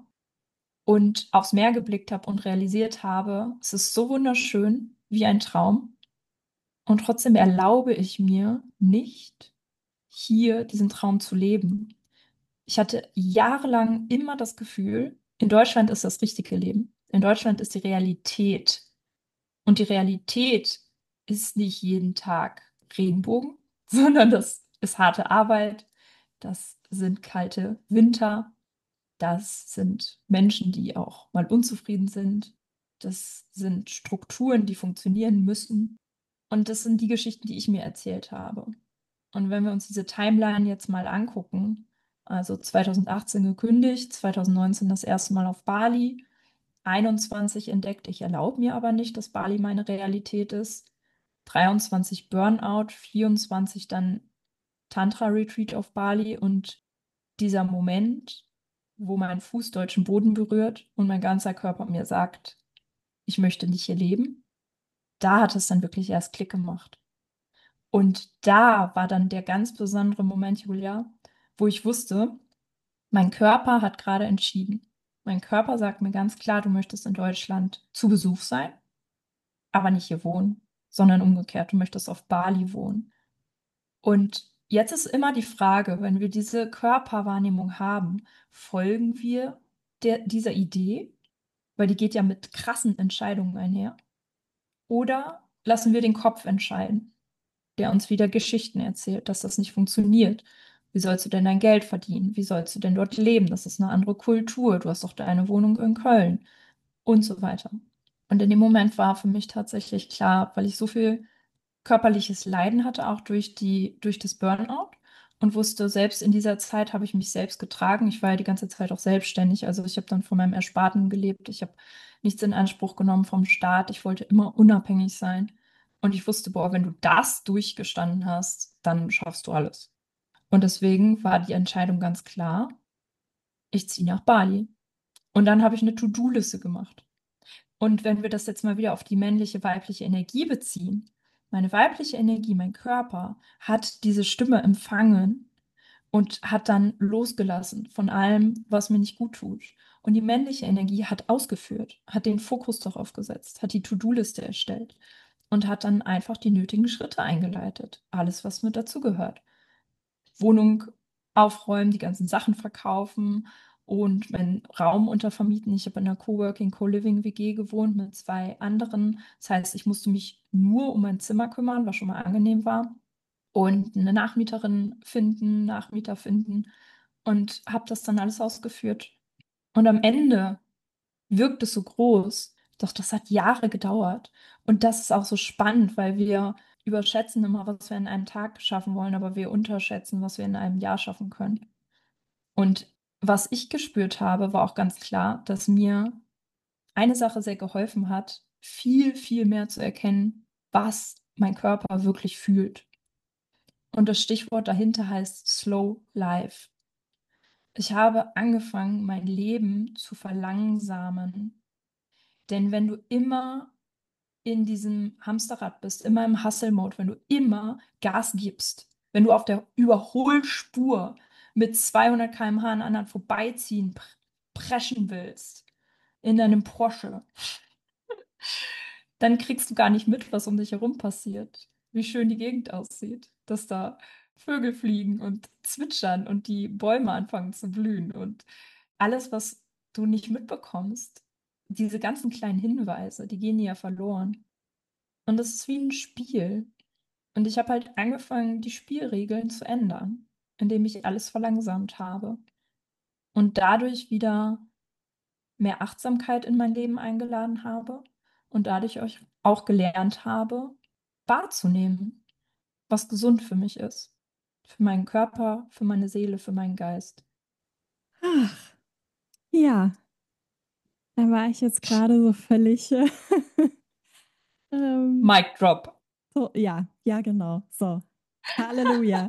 und aufs Meer geblickt habe und realisiert habe, es ist so wunderschön wie ein Traum. Und trotzdem erlaube ich mir nicht, hier diesen Traum zu leben. Ich hatte jahrelang immer das Gefühl, in Deutschland ist das richtige Leben. In Deutschland ist die Realität. Und die Realität ist nicht jeden Tag Regenbogen, sondern das ist harte Arbeit, das sind kalte Winter, das sind Menschen, die auch mal unzufrieden sind, das sind Strukturen, die funktionieren müssen. Und das sind die Geschichten, die ich mir erzählt habe. Und wenn wir uns diese Timeline jetzt mal angucken, also zwanzig achtzehn gekündigt, zwanzig neunzehn das erste Mal auf Bali, einundzwanzig entdeckt, ich erlaube mir aber nicht, dass Bali meine Realität ist, dreiundzwanzig Burnout, vierundzwanzig dann Tantra-Retreat auf Bali und dieser Moment, wo mein Fuß deutschen Boden berührt und mein ganzer Körper mir sagt, ich möchte nicht hier leben, da hat es dann wirklich erst Klick gemacht. Und da war dann der ganz besondere Moment, Julia, wo ich wusste, mein Körper hat gerade entschieden. Mein Körper sagt mir ganz klar, du möchtest in Deutschland zu Besuch sein, aber nicht hier wohnen, sondern umgekehrt, du möchtest auf Bali wohnen. Und jetzt ist immer die Frage, wenn wir diese Körperwahrnehmung haben, folgen wir der, dieser Idee, weil die geht ja mit krassen Entscheidungen einher, oder lassen wir den Kopf entscheiden, der uns wieder Geschichten erzählt, dass das nicht funktioniert. Wie sollst du denn dein Geld verdienen? Wie sollst du denn dort leben? Das ist eine andere Kultur. Du hast doch deine Wohnung in Köln und so weiter. Und in dem Moment war für mich tatsächlich klar, weil ich so viel körperliches Leiden hatte, auch durch die, durch das Burnout, und wusste, selbst in dieser Zeit habe ich mich selbst getragen. Ich war ja die ganze Zeit auch selbstständig. Also ich habe dann von meinem Ersparten gelebt. Ich habe nichts in Anspruch genommen vom Staat. Ich wollte immer unabhängig sein. Und ich wusste, boah, wenn du das durchgestanden hast, dann schaffst du alles. Und deswegen war die Entscheidung ganz klar, ich ziehe nach Bali. Und dann habe ich eine To-Do-Liste gemacht. Und wenn wir das jetzt mal wieder auf die männliche, weibliche Energie beziehen, meine weibliche Energie, mein Körper, hat diese Stimme empfangen und hat dann losgelassen von allem, was mir nicht gut tut. Und die männliche Energie hat ausgeführt, hat den Fokus darauf gesetzt, hat die To-Do-Liste erstellt und hat dann einfach die nötigen Schritte eingeleitet. Alles, was mit dazugehört. Wohnung aufräumen, die ganzen Sachen verkaufen und meinen Raum untervermieten. Ich habe in einer Coworking, Co-Living W G gewohnt mit zwei anderen. Das heißt, ich musste mich nur um mein Zimmer kümmern, was schon mal angenehm war. Und eine Nachmieterin finden, Nachmieter finden und habe das dann alles ausgeführt. Und am Ende wirkt es so groß, doch das hat Jahre gedauert. Und das ist auch so spannend, weil wir überschätzen immer, was wir in einem Tag schaffen wollen, aber wir unterschätzen, was wir in einem Jahr schaffen können. Und was ich gespürt habe, war auch ganz klar, dass mir eine Sache sehr geholfen hat, viel, viel mehr zu erkennen, was mein Körper wirklich fühlt. Und das Stichwort dahinter heißt Slow Life. Ich habe angefangen, mein Leben zu verlangsamen. Denn wenn du immer in diesem Hamsterrad bist, immer im Hustle-Mode, wenn du immer Gas gibst, wenn du auf der Überholspur mit zweihundert Kilometer pro Stunde an anderen vorbeiziehen, pr preschen willst, in deinem Porsche, dann kriegst du gar nicht mit, was um dich herum passiert. Wie schön die Gegend aussieht, dass da Vögel fliegen und zwitschern und die Bäume anfangen zu blühen und alles, was du nicht mitbekommst, diese ganzen kleinen Hinweise, die gehen dir ja verloren. Und das ist wie ein Spiel. Und ich habe halt angefangen, die Spielregeln zu ändern, indem ich alles verlangsamt habe und dadurch wieder mehr Achtsamkeit in mein Leben eingeladen habe und dadurch euch auch gelernt habe, wahrzunehmen, was gesund für mich ist. Für meinen Körper, für meine Seele, für meinen Geist. Ach, ja, da war ich jetzt gerade so völlig, äh, ähm, Mic drop. so, ja, ja, genau, so. Halleluja.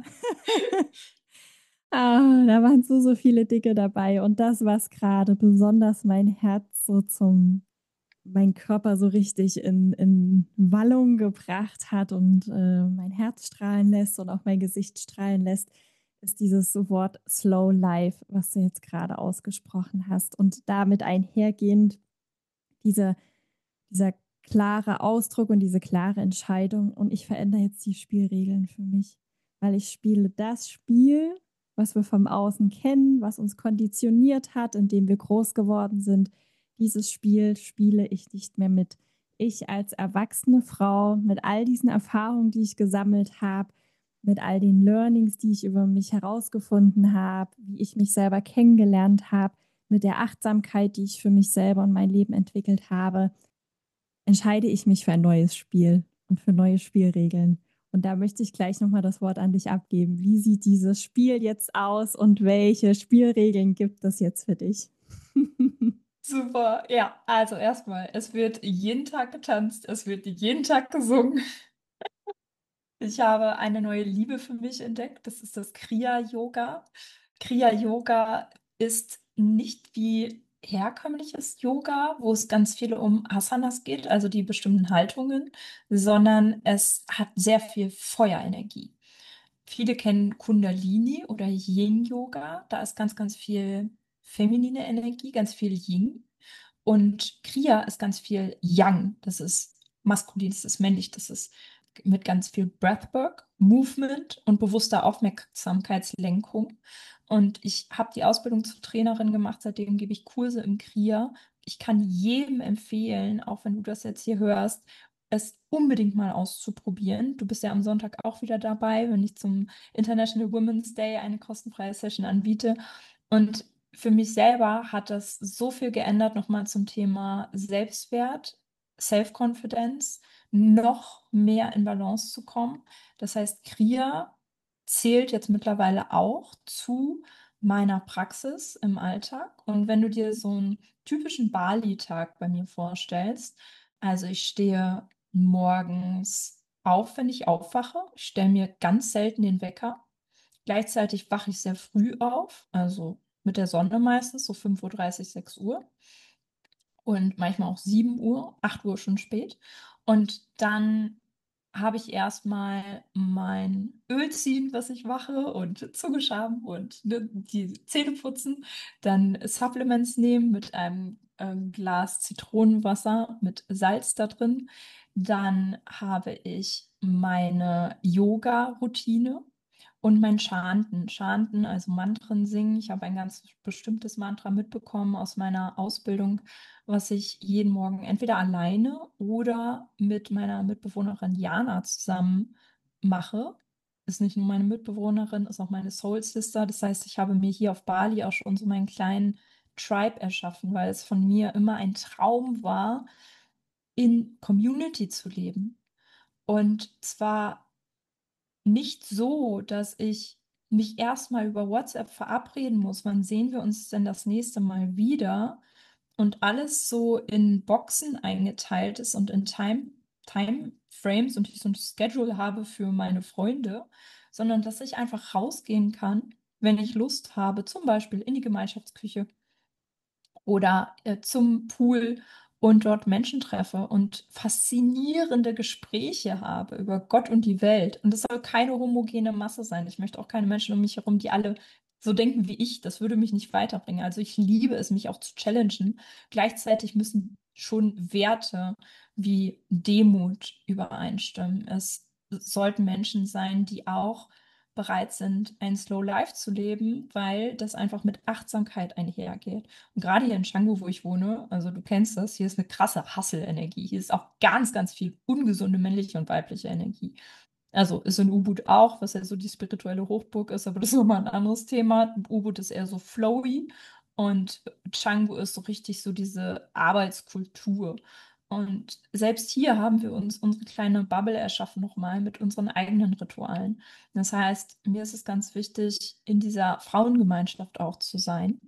Ah, da waren so, so viele Dinge dabei und das, was gerade besonders mein Herz so zum, mein Körper so richtig in, in Wallung gebracht hat und äh, mein Herz strahlen lässt und auch mein Gesicht strahlen lässt, ist dieses Wort Slow Life, was du jetzt gerade ausgesprochen hast. Und damit einhergehend diese, dieser klare Ausdruck und diese klare Entscheidung. Und ich verändere jetzt die Spielregeln für mich, weil ich spiele das Spiel, was wir vom Außen kennen, was uns konditioniert hat, in dem wir groß geworden sind. Dieses Spiel spiele ich nicht mehr mit. Ich als erwachsene Frau mit all diesen Erfahrungen, die ich gesammelt habe, mit all den Learnings, die ich über mich herausgefunden habe, wie ich mich selber kennengelernt habe, mit der Achtsamkeit, die ich für mich selber und mein Leben entwickelt habe, entscheide ich mich für ein neues Spiel und für neue Spielregeln. Und da möchte ich gleich nochmal das Wort an dich abgeben. Wie sieht dieses Spiel jetzt aus und welche Spielregeln gibt es jetzt für dich? Super, ja. Also erstmal, es wird jeden Tag getanzt, es wird jeden Tag gesungen. Ich habe eine neue Liebe für mich entdeckt. Das ist das Kriya-Yoga. Kriya-Yoga ist nicht wie herkömmliches Yoga, wo es ganz viel um Asanas geht, also die bestimmten Haltungen, sondern es hat sehr viel Feuerenergie. Viele kennen Kundalini oder Yin-Yoga. Da ist ganz, ganz viel feminine Energie, ganz viel Yin. Und Kriya ist ganz viel Yang. Das ist maskulin, das ist männlich, das ist mit ganz viel Breathwork, Movement und bewusster Aufmerksamkeitslenkung. Und ich habe die Ausbildung zur Trainerin gemacht, seitdem gebe ich Kurse im Kriya. Ich kann jedem empfehlen, auch wenn du das jetzt hier hörst, es unbedingt mal auszuprobieren. Du bist ja am Sonntag auch wieder dabei, wenn ich zum International Women's Day eine kostenfreie Session anbiete. Und für mich selber hat das so viel geändert, nochmal zum Thema Selbstwert, Self-Confidence, noch mehr in Balance zu kommen. Das heißt, Kriya zählt jetzt mittlerweile auch zu meiner Praxis im Alltag. Und wenn du dir so einen typischen Bali-Tag bei mir vorstellst, also ich stehe morgens auf, wenn ich aufwache. Ich stelle mir ganz selten den Wecker. Gleichzeitig wache ich sehr früh auf, also mit der Sonne meistens, so fünf Uhr dreißig, sechs Uhr. Und manchmal auch sieben Uhr, acht Uhr schon spät. Und dann habe ich erstmal mein Öl ziehen, was ich mache, und Zunge schaben und ne, die Zähne putzen. Dann Supplements nehmen mit einem ähm, Glas Zitronenwasser mit Salz da drin. Dann habe ich meine Yoga-Routine und mein Chanten. Chanten, also Mantren singen. Ich habe ein ganz bestimmtes Mantra mitbekommen aus meiner Ausbildung, was ich jeden Morgen entweder alleine oder mit meiner Mitbewohnerin Jana zusammen mache. Ist nicht nur meine Mitbewohnerin, ist auch meine Soul Sister. Das heißt, ich habe mir hier auf Bali auch schon so meinen kleinen Tribe erschaffen, weil es von mir immer ein Traum war, in Community zu leben. Und zwar nicht so, dass ich mich erstmal über WhatsApp verabreden muss. Wann sehen wir uns denn das nächste Mal wieder? Und alles so in Boxen eingeteilt ist und in Time, Time Frames und ich so ein Schedule habe für meine Freunde, sondern dass ich einfach rausgehen kann, wenn ich Lust habe, zum Beispiel in die Gemeinschaftsküche oder äh, zum Pool und dort Menschen treffe und faszinierende Gespräche habe über Gott und die Welt. Und es soll keine homogene Masse sein. Ich möchte auch keine Menschen um mich herum, die alle so denken wie ich. Das würde mich nicht weiterbringen. Also ich liebe es, mich auch zu challengen. Gleichzeitig müssen schon Werte wie Demut übereinstimmen. Es sollten Menschen sein, die auch bereit sind, ein Slow Life zu leben, weil das einfach mit Achtsamkeit einhergeht. Und gerade hier in Canggu, wo ich wohne, also du kennst das, hier ist eine krasse Hustle-Energie. Hier ist auch ganz, ganz viel ungesunde männliche und weibliche Energie. Also ist in Ubud auch, was ja so die spirituelle Hochburg ist, aber das ist nochmal ein anderes Thema. Ubud ist eher so flowy und Canggu ist so richtig so diese Arbeitskultur. Und selbst hier haben wir uns unsere kleine Bubble erschaffen nochmal mit unseren eigenen Ritualen. Das heißt, mir ist es ganz wichtig, in dieser Frauengemeinschaft auch zu sein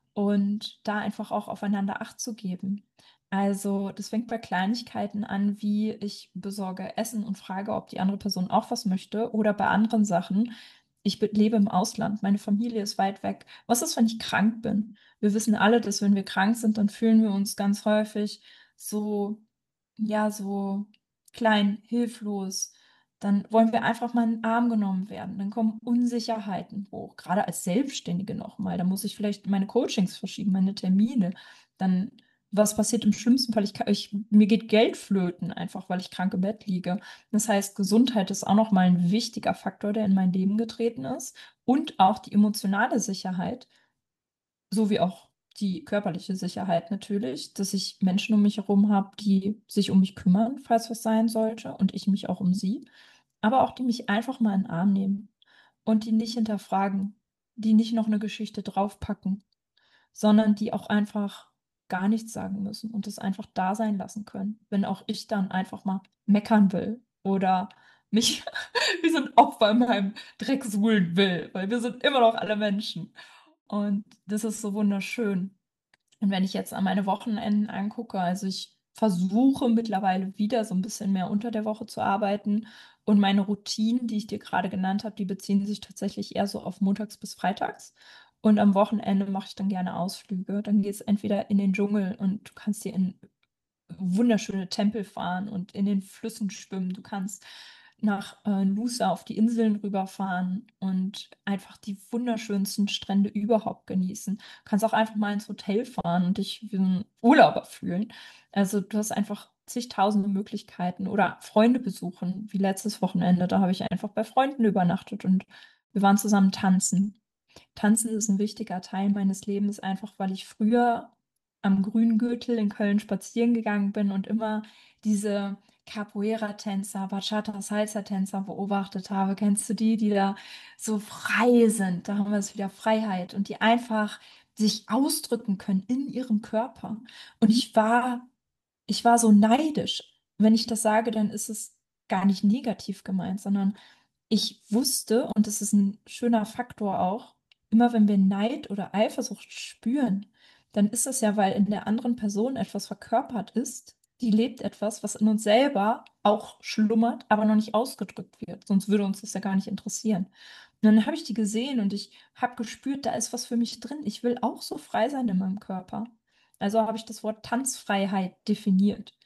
und da einfach auch aufeinander Acht zu geben. Also, das fängt bei Kleinigkeiten an, wie ich besorge Essen und frage, ob die andere Person auch was möchte, oder bei anderen Sachen. Ich be- lebe im Ausland, meine Familie ist weit weg. Was ist, wenn ich krank bin? Wir wissen alle, dass wenn wir krank sind, dann fühlen wir uns ganz häufig so, ja, so klein, hilflos. Dann wollen wir einfach mal in den Arm genommen werden. Dann kommen Unsicherheiten hoch, gerade als Selbstständige nochmal. Da muss ich vielleicht meine Coachings verschieben, meine Termine. Dann, was passiert im schlimmsten Fall? Ich, kann- ich, mir geht Geld flöten, einfach weil ich krank im Bett liege. Das heißt, Gesundheit ist auch nochmal ein wichtiger Faktor, der in mein Leben getreten ist. Und auch die emotionale Sicherheit, sowie auch die körperliche Sicherheit natürlich, dass ich Menschen um mich herum habe, die sich um mich kümmern, falls was sein sollte, und ich mich auch um sie, aber auch die mich einfach mal in den Arm nehmen und die nicht hinterfragen, die nicht noch eine Geschichte draufpacken, sondern die auch einfach gar nichts sagen müssen und es einfach da sein lassen können, wenn auch ich dann einfach mal meckern will oder mich wie so ein Opfer in meinem Dreck suhlen will, weil wir sind immer noch alle Menschen. Und das ist so wunderschön. Und wenn ich jetzt an meine Wochenenden angucke, also ich versuche mittlerweile wieder so ein bisschen mehr unter der Woche zu arbeiten. Und meine Routinen, die ich dir gerade genannt habe, die beziehen sich tatsächlich eher so auf montags bis freitags. Und am Wochenende mache ich dann gerne Ausflüge. Dann geht es entweder in den Dschungel und du kannst dir in wunderschöne Tempel fahren und in den Flüssen schwimmen. Du kannst nach äh, Nusa auf die Inseln rüberfahren und einfach die wunderschönsten Strände überhaupt genießen. Du kannst auch einfach mal ins Hotel fahren und dich wie ein Urlauber fühlen. Also du hast einfach zigtausende Möglichkeiten oder Freunde besuchen, wie letztes Wochenende. Da habe ich einfach bei Freunden übernachtet und wir waren zusammen tanzen. Tanzen ist ein wichtiger Teil meines Lebens, einfach weil ich früher am Grünen Gürtel in Köln spazieren gegangen bin und immer diese Capoeira-Tänzer, Bachata, Salsa-Tänzer beobachtet habe. Kennst du die, die da so frei sind? Da haben wir es wieder, Freiheit, und die einfach sich ausdrücken können in ihrem Körper. Und ich war ich war so neidisch. Wenn ich das sage, dann ist es gar nicht negativ gemeint, sondern ich wusste, und das ist ein schöner Faktor auch, immer wenn wir Neid oder Eifersucht spüren, dann ist es ja, weil in der anderen Person etwas verkörpert ist, die lebt etwas, was in uns selber auch schlummert, aber noch nicht ausgedrückt wird. Sonst würde uns das ja gar nicht interessieren. Und dann habe ich die gesehen und ich habe gespürt, da ist was für mich drin. Ich will auch so frei sein in meinem Körper. Also habe ich das Wort Tanzfreiheit definiert.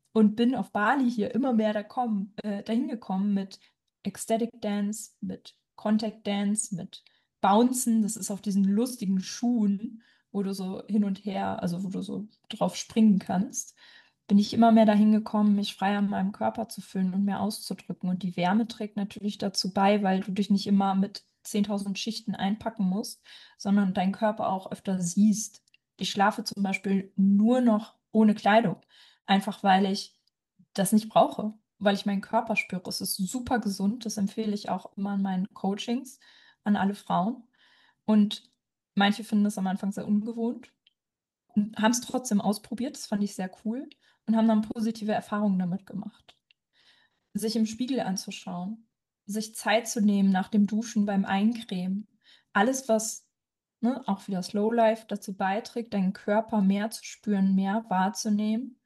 Und bin auf Bali hier immer mehr da kommen, äh, dahin gekommen mit Ecstatic Dance, mit Contact Dance, mit Bouncen. Das ist auf diesen lustigen Schuhen, wo du so hin und her, also wo du so drauf springen kannst. Bin ich immer mehr dahin gekommen, mich frei an meinem Körper zu fühlen und mehr auszudrücken. Und die Wärme trägt natürlich dazu bei, weil du dich nicht immer mit zehntausend Schichten einpacken musst, sondern deinen Körper auch öfter siehst. Ich schlafe zum Beispiel nur noch ohne Kleidung. Einfach weil ich das nicht brauche, weil ich meinen Körper spüre. Es ist super gesund. Das empfehle ich auch immer in meinen Coachings an alle Frauen. Und manche finden das am Anfang sehr ungewohnt und haben es trotzdem ausprobiert. Das fand ich sehr cool und haben dann positive Erfahrungen damit gemacht. Sich im Spiegel anzuschauen, sich Zeit zu nehmen nach dem Duschen beim Eincremen. Alles, was, ne, auch wieder Slow Life dazu beiträgt, deinen Körper mehr zu spüren, mehr wahrzunehmen.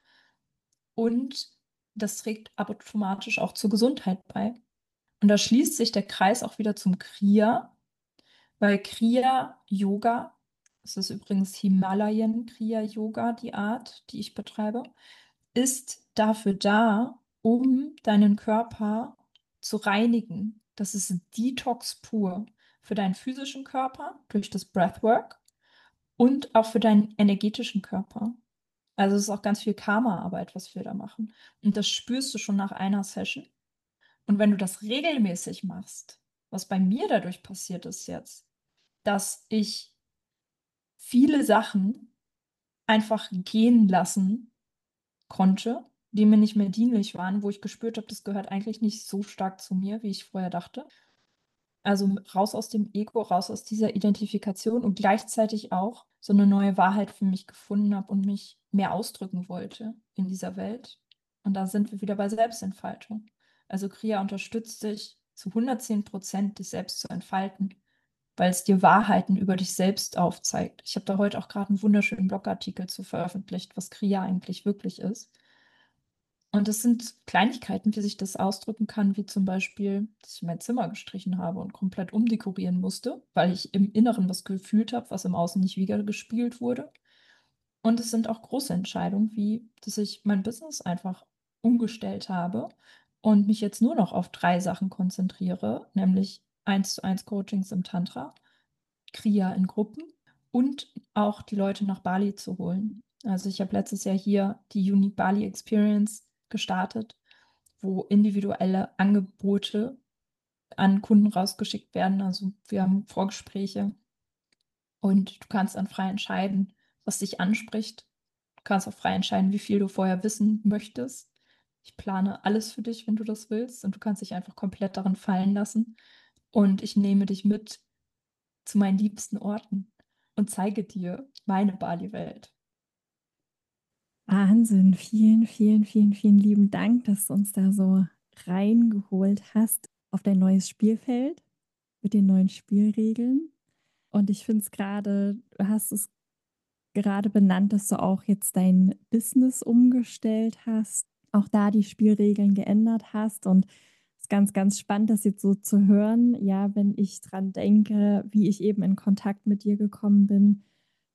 Und das trägt automatisch auch zur Gesundheit bei. Und da schließt sich der Kreis auch wieder zum Kriya, weil Kriya Yoga, das ist übrigens Himalayan Kriya Yoga, die Art, die ich betreibe, ist dafür da, um deinen Körper zu reinigen. Das ist Detox pur für deinen physischen Körper durch das Breathwork und auch für deinen energetischen Körper. Also es ist auch ganz viel Karma-Arbeit, was wir da machen. Und das spürst du schon nach einer Session. Und wenn du das regelmäßig machst, was bei mir dadurch passiert ist jetzt, dass ich viele Sachen einfach gehen lassen konnte, die mir nicht mehr dienlich waren, wo ich gespürt habe, das gehört eigentlich nicht so stark zu mir, wie ich vorher dachte. Also raus aus dem Ego, raus aus dieser Identifikation und gleichzeitig auch so eine neue Wahrheit für mich gefunden habe und mich mehr ausdrücken wollte in dieser Welt. Und da sind wir wieder bei Selbstentfaltung. Also Kriya unterstützt dich zu hundertzehn Prozent, dich selbst zu entfalten, weil es dir Wahrheiten über dich selbst aufzeigt. Ich habe da heute auch gerade einen wunderschönen Blogartikel zu veröffentlicht, was Kriya eigentlich wirklich ist. Und das sind Kleinigkeiten, wie sich das ausdrücken kann, wie zum Beispiel, dass ich mein Zimmer gestrichen habe und komplett umdekorieren musste, weil ich im Inneren was gefühlt habe, was im Außen nicht wiedergespiegelt wurde. Und es sind auch große Entscheidungen, wie dass ich mein Business einfach umgestellt habe und mich jetzt nur noch auf drei Sachen konzentriere, nämlich eins zu eins Coachings im Tantra, Kriya in Gruppen und auch die Leute nach Bali zu holen. Also ich habe letztes Jahr hier die Unique Bali Experience gestartet, wo individuelle Angebote an Kunden rausgeschickt werden. Also wir haben Vorgespräche und du kannst dann frei entscheiden, was dich anspricht. Du kannst auch frei entscheiden, wie viel du vorher wissen möchtest. Ich plane alles für dich, wenn du das willst, und du kannst dich einfach komplett darin fallen lassen. Und ich nehme dich mit zu meinen liebsten Orten und zeige dir meine Bali-Welt. Wahnsinn. Vielen, vielen, vielen, vielen lieben Dank, dass du uns da so reingeholt hast auf dein neues Spielfeld mit den neuen Spielregeln. Und ich finde es gerade, du hast es gerade benannt, dass du auch jetzt dein Business umgestellt hast, auch da die Spielregeln geändert hast. Und es ist ganz, ganz spannend, das jetzt so zu hören. Ja, wenn ich dran denke, wie ich eben in Kontakt mit dir gekommen bin,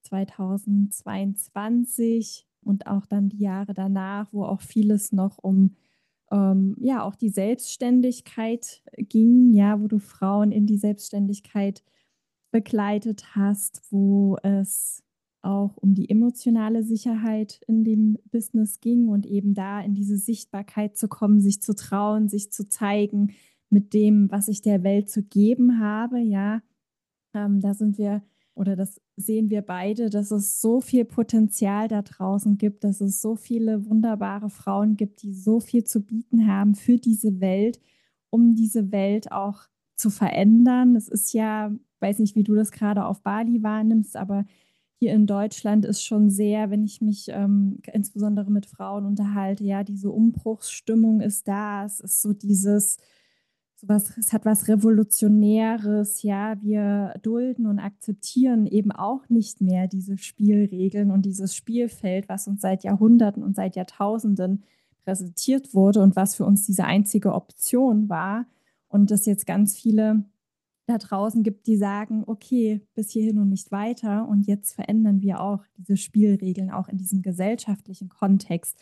zweitausendzweiundzwanzig und auch dann die Jahre danach, wo auch vieles noch um ähm, ja auch die Selbstständigkeit ging, ja, wo du Frauen in die Selbstständigkeit begleitet hast, wo es auch um die emotionale Sicherheit in dem Business ging und eben da in diese Sichtbarkeit zu kommen, sich zu trauen, sich zu zeigen mit dem, was ich der Welt zu geben habe. Ja, ähm, da sind wir oder das sehen wir beide, dass es so viel Potenzial da draußen gibt, dass es so viele wunderbare Frauen gibt, die so viel zu bieten haben für diese Welt, um diese Welt auch zu verändern. Es ist ja, ich weiß nicht, wie du das gerade auf Bali wahrnimmst, aber hier in Deutschland ist schon sehr, wenn ich mich ähm, insbesondere mit Frauen unterhalte, ja, diese Umbruchsstimmung ist da. Es ist so dieses, sowas, es hat was Revolutionäres, ja, wir dulden und akzeptieren eben auch nicht mehr diese Spielregeln und dieses Spielfeld, was uns seit Jahrhunderten und seit Jahrtausenden präsentiert wurde und was für uns diese einzige Option war. Und dass jetzt ganz viele da draußen gibt, die sagen, okay, bis hierhin und nicht weiter. Und jetzt verändern wir auch diese Spielregeln, auch in diesem gesellschaftlichen Kontext.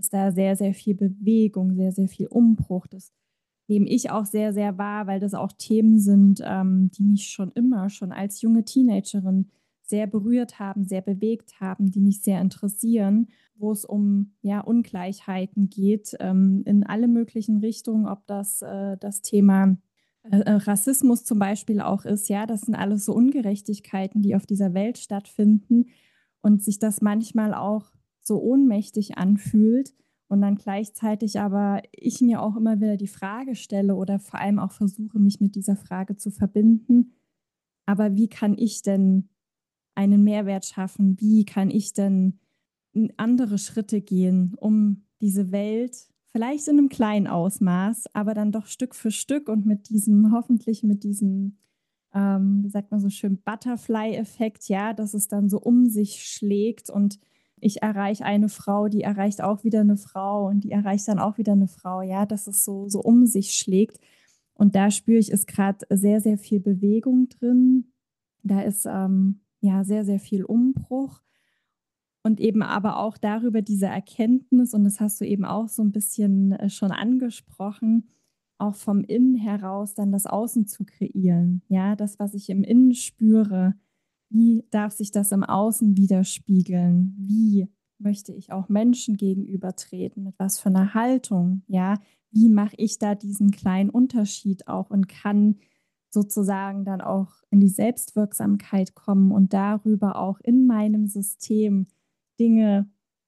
ist da sehr, sehr viel Bewegung, sehr, sehr viel Umbruch. Das nehme ich auch sehr, sehr wahr, weil das auch Themen sind, ähm, die mich schon immer, schon als junge Teenagerin sehr berührt haben, sehr bewegt haben, die mich sehr interessieren, wo es um ja, Ungleichheiten geht, ähm, in alle möglichen Richtungen, ob das äh, das Thema äh, äh, Rassismus zum Beispiel auch ist. Ja, das sind alles so Ungerechtigkeiten, die auf dieser Welt stattfinden und sich das manchmal auch so ohnmächtig anfühlt und dann gleichzeitig aber ich mir auch immer wieder die Frage stelle oder vor allem auch versuche, mich mit dieser Frage zu verbinden. Aber wie kann ich denn einen Mehrwert schaffen? Wie kann ich denn andere Schritte gehen, um diese Welt vielleicht in einem kleinen Ausmaß, aber dann doch Stück für Stück und mit diesem, hoffentlich mit diesem, ähm, wie sagt man so schön, Butterfly-Effekt, ja, dass es dann so um sich schlägt und ich erreiche eine Frau, die erreicht auch wieder eine Frau und die erreicht dann auch wieder eine Frau, ja, dass es so, so um sich schlägt. Und da spüre ich, ist gerade sehr, sehr viel Bewegung drin. Da ist ähm, ja sehr, sehr viel Umbruch und eben aber auch darüber diese Erkenntnis, und das hast du eben auch so ein bisschen äh, schon angesprochen, auch vom Innen heraus dann das Außen zu kreieren. Ja, das, was ich im Innen spüre, wie darf sich das im Außen widerspiegeln? Wie möchte ich auch Menschen gegenübertreten? Mit was für einer Haltung? Ja, wie mache ich da diesen kleinen Unterschied auch und kann sozusagen dann auch in die Selbstwirksamkeit kommen und darüber auch in meinem System Dinge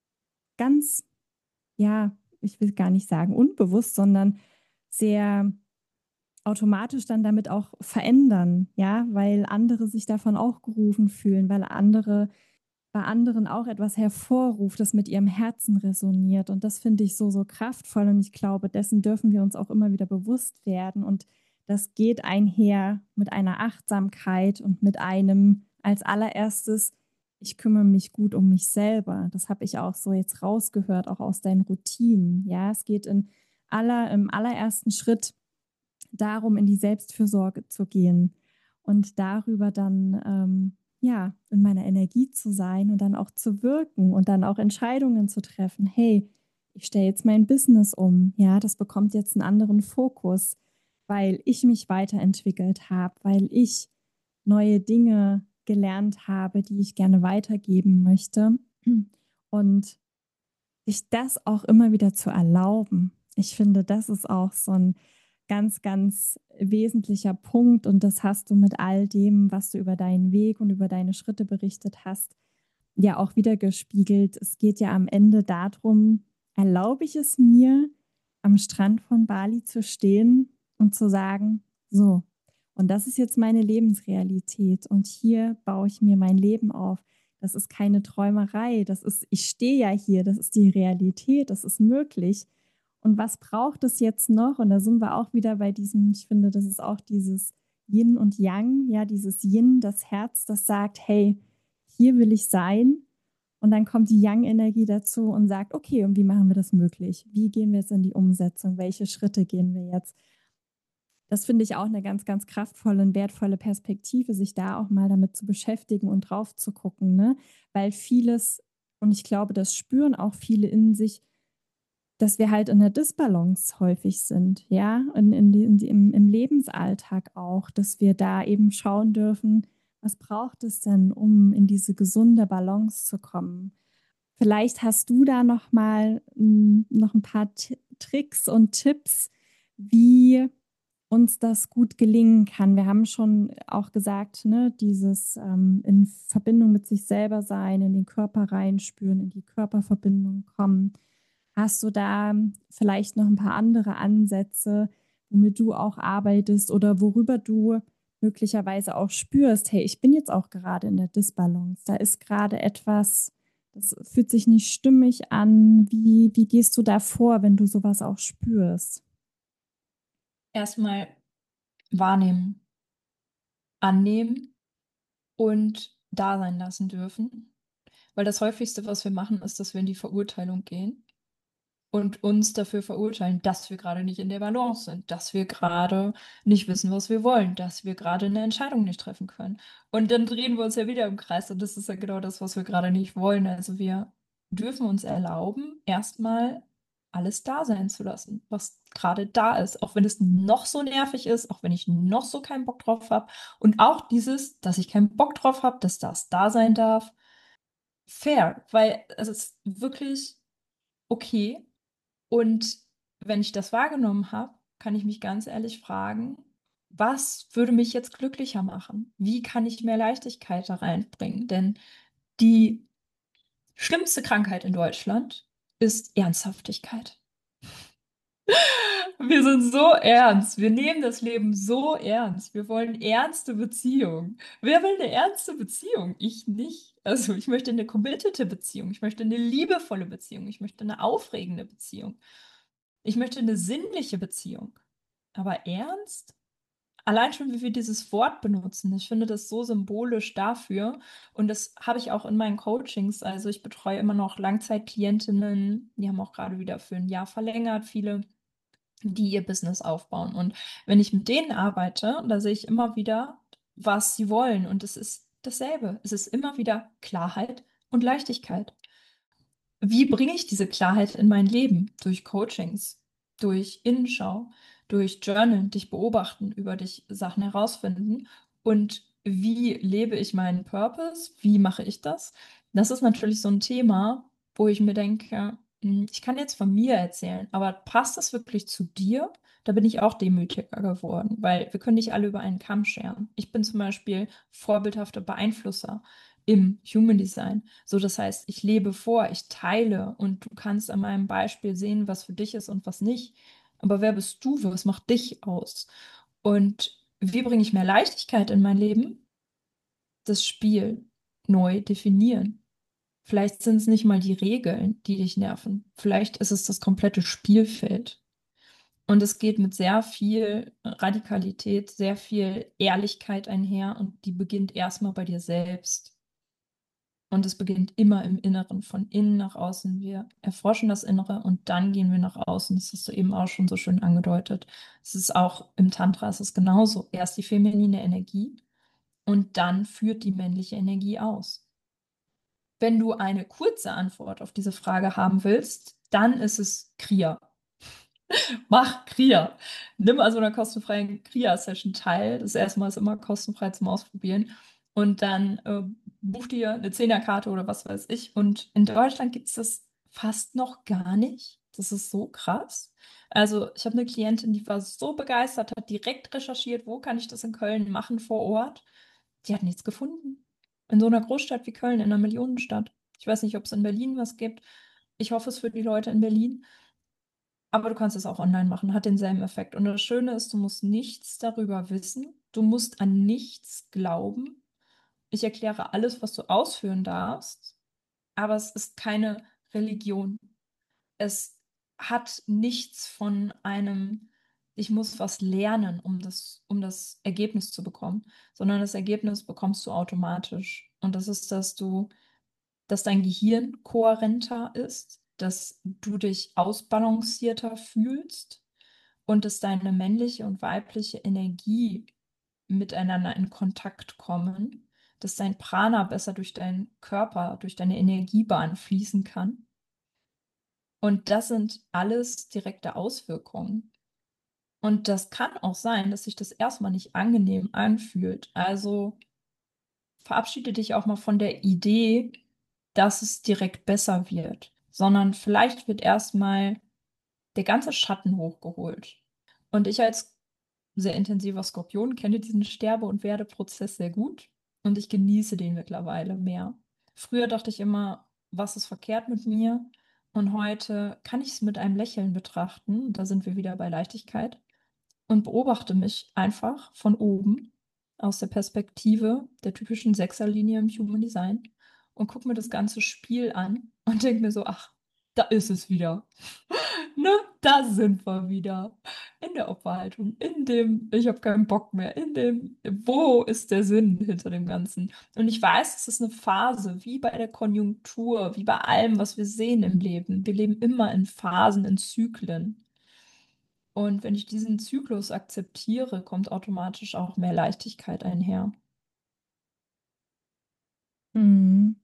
ganz, ja, ich will gar nicht sagen unbewusst, sondern sehr automatisch dann damit auch verändern, ja, weil andere sich davon auch gerufen fühlen, weil andere bei anderen auch etwas hervorruft, das mit ihrem Herzen resoniert. Und das finde ich so, so kraftvoll. Und ich glaube, dessen dürfen wir uns auch immer wieder bewusst werden. Und das geht einher mit einer Achtsamkeit und mit einem als allererstes, ich kümmere mich gut um mich selber. Das habe ich auch so jetzt rausgehört, auch aus deinen Routinen. Ja, es geht in aller, im allerersten Schritt darum, in die Selbstfürsorge zu gehen und darüber dann ähm, ja in meiner Energie zu sein und dann auch zu wirken und dann auch Entscheidungen zu treffen. Hey, ich stelle jetzt mein Business um. Ja, das bekommt jetzt einen anderen Fokus, weil ich mich weiterentwickelt habe, weil ich neue Dinge gelernt habe, die ich gerne weitergeben möchte. Und sich das auch immer wieder zu erlauben. Ich finde, das ist auch so ein ganz, ganz wesentlicher Punkt. Und das hast du mit all dem, was du über deinen Weg und über deine Schritte berichtet hast, ja auch wieder gespiegelt. Es geht ja am Ende darum, erlaube ich es mir, am Strand von Bali zu stehen und zu sagen, so, und das ist jetzt meine Lebensrealität und hier baue ich mir mein Leben auf. Das ist keine Träumerei, das ist, ich stehe ja hier, das ist die Realität, das ist möglich. Und was braucht es jetzt noch? Und da sind wir auch wieder bei diesem, ich finde, das ist auch dieses Yin und Yang, ja, dieses Yin, das Herz, das sagt, hey, hier will ich sein. Und dann kommt die Yang-Energie dazu und sagt, okay, und wie machen wir das möglich? Wie gehen wir jetzt in die Umsetzung? Welche Schritte gehen wir jetzt? Das finde ich auch eine ganz, ganz kraftvolle und wertvolle Perspektive, sich da auch mal damit zu beschäftigen und drauf zu gucken, ne? Weil vieles, und ich glaube, das spüren auch viele in sich, dass wir halt in der Disbalance häufig sind, ja, in, in, die, in die, im, im Lebensalltag auch, dass wir da eben schauen dürfen, was braucht es denn, um in diese gesunde Balance zu kommen? Vielleicht hast du da noch mal m, noch ein paar T Tricks und Tipps, wie uns das gut gelingen kann. Wir haben schon auch gesagt, ne, dieses ähm, in Verbindung mit sich selber sein, in den Körper reinspüren, in die Körperverbindung kommen. Hast du da vielleicht noch ein paar andere Ansätze, womit du auch arbeitest oder worüber du möglicherweise auch spürst, hey, ich bin jetzt auch gerade in der Disbalance. Da ist gerade etwas, das fühlt sich nicht stimmig an. Wie, wie gehst du da vor, wenn du sowas auch spürst? Erstmal wahrnehmen, annehmen und da sein lassen dürfen. Weil das Häufigste, was wir machen, ist, dass wir in die Verurteilung gehen und uns dafür verurteilen, dass wir gerade nicht in der Balance sind, dass wir gerade nicht wissen, was wir wollen, dass wir gerade eine Entscheidung nicht treffen können. Und dann drehen wir uns ja wieder im Kreis und das ist ja genau das, was wir gerade nicht wollen. Also wir dürfen uns erlauben, erstmal alles da sein zu lassen, was gerade da ist, auch wenn es noch so nervig ist, auch wenn ich noch so keinen Bock drauf habe. Und auch dieses, dass ich keinen Bock drauf habe, dass das da sein darf, fair, weil es ist wirklich okay. Und wenn ich das wahrgenommen habe, kann ich mich ganz ehrlich fragen, was würde mich jetzt glücklicher machen? Wie kann ich mehr Leichtigkeit da reinbringen? Denn die schlimmste Krankheit in Deutschland ist Ernsthaftigkeit. Wir sind so ernst. Wir nehmen das Leben so ernst. Wir wollen ernste Beziehungen. Wer will eine ernste Beziehung? Ich nicht. Also ich möchte eine committete Beziehung. Ich möchte eine liebevolle Beziehung. Ich möchte eine aufregende Beziehung. Ich möchte eine sinnliche Beziehung. Aber ernst? Allein schon, wie wir dieses Wort benutzen, ich finde das so symbolisch dafür. Und das habe ich auch in meinen Coachings. Also ich betreue immer noch Langzeitklientinnen, die haben auch gerade wieder für ein Jahr verlängert, viele, die ihr Business aufbauen. Und wenn ich mit denen arbeite, da sehe ich immer wieder, was sie wollen. Und es ist dasselbe. Es ist immer wieder Klarheit und Leichtigkeit. Wie bringe ich diese Klarheit in mein Leben? Durch Coachings, durch Innenschau, durch Journalen, dich beobachten, über dich Sachen herausfinden. Und wie lebe ich meinen Purpose? Wie mache ich das? Das ist natürlich so ein Thema, wo ich mir denke, hm, ich kann jetzt von mir erzählen, aber passt das wirklich zu dir? Da bin ich auch demütiger geworden, weil wir können nicht alle über einen Kamm scheren. Ich bin zum Beispiel vorbildhafter Beeinflusser im Human Design. So, das heißt, ich lebe vor, ich teile und du kannst an meinem Beispiel sehen, was für dich ist und was nicht. Aber wer bist du? Was macht dich aus? Und wie bringe ich mehr Leichtigkeit in mein Leben? Das Spiel neu definieren. Vielleicht sind es nicht mal die Regeln, die dich nerven. Vielleicht ist es das komplette Spielfeld. Und es geht mit sehr viel Radikalität, sehr viel Ehrlichkeit einher und die beginnt erstmal bei dir selbst. Und es beginnt immer im Inneren, von innen nach außen. Wir erforschen das Innere und dann gehen wir nach außen. Das hast du eben auch schon so schön angedeutet. Es ist auch im Tantra, es ist genauso. Erst die feminine Energie und dann führt die männliche Energie aus. Wenn du eine kurze Antwort auf diese Frage haben willst, dann ist es Kriya. Mach Kriya. Nimm also einer kostenfreien Kriya-Session teil. Das erste Mal ist immer kostenfrei zum Ausprobieren. Und dann äh, buch dir eine Zehnerkarte oder was weiß ich. Und in Deutschland gibt es das fast noch gar nicht. Das ist so krass. Also ich habe eine Klientin, die war so begeistert, hat direkt recherchiert, wo kann ich das in Köln machen vor Ort. Die hat nichts gefunden. In so einer Großstadt wie Köln, in einer Millionenstadt. Ich weiß nicht, ob es in Berlin was gibt. Ich hoffe es für die Leute in Berlin. Aber du kannst es auch online machen, hat denselben Effekt. Und das Schöne ist, du musst nichts darüber wissen. Du musst an nichts glauben. Ich erkläre alles, was du ausführen darfst, aber es ist keine Religion. Es hat nichts von einem, ich muss was lernen, um das, um das Ergebnis zu bekommen, sondern das Ergebnis bekommst du automatisch. Und das ist, dass du dass dein Gehirn kohärenter ist, dass du dich ausbalancierter fühlst und dass deine männliche und weibliche Energie miteinander in Kontakt kommen, dass dein Prana besser durch deinen Körper, durch deine Energiebahn fließen kann. Und das sind alles direkte Auswirkungen. Und das kann auch sein, dass sich das erstmal nicht angenehm anfühlt. Also verabschiede dich auch mal von der Idee, dass es direkt besser wird, sondern vielleicht wird erstmal der ganze Schatten hochgeholt. Und ich als sehr intensiver Skorpion kenne diesen Sterbe- und Werdeprozess sehr gut und ich genieße den mittlerweile mehr. Früher dachte ich immer, was ist verkehrt mit mir? Und heute kann ich es mit einem Lächeln betrachten. Da sind wir wieder bei Leichtigkeit und beobachte mich einfach von oben aus der Perspektive der typischen Sechserlinie im Human Design und gucke mir das ganze Spiel an und denke mir so, ach, da ist es wieder. Ne, da sind wir wieder. In der Opferhaltung, in dem, ich habe keinen Bock mehr, in dem, wo ist der Sinn hinter dem Ganzen? Und ich weiß, es ist eine Phase, wie bei der Konjunktur, wie bei allem, was wir sehen im Leben. Wir leben immer in Phasen, in Zyklen. Und wenn ich diesen Zyklus akzeptiere, kommt automatisch auch mehr Leichtigkeit einher. Mhm.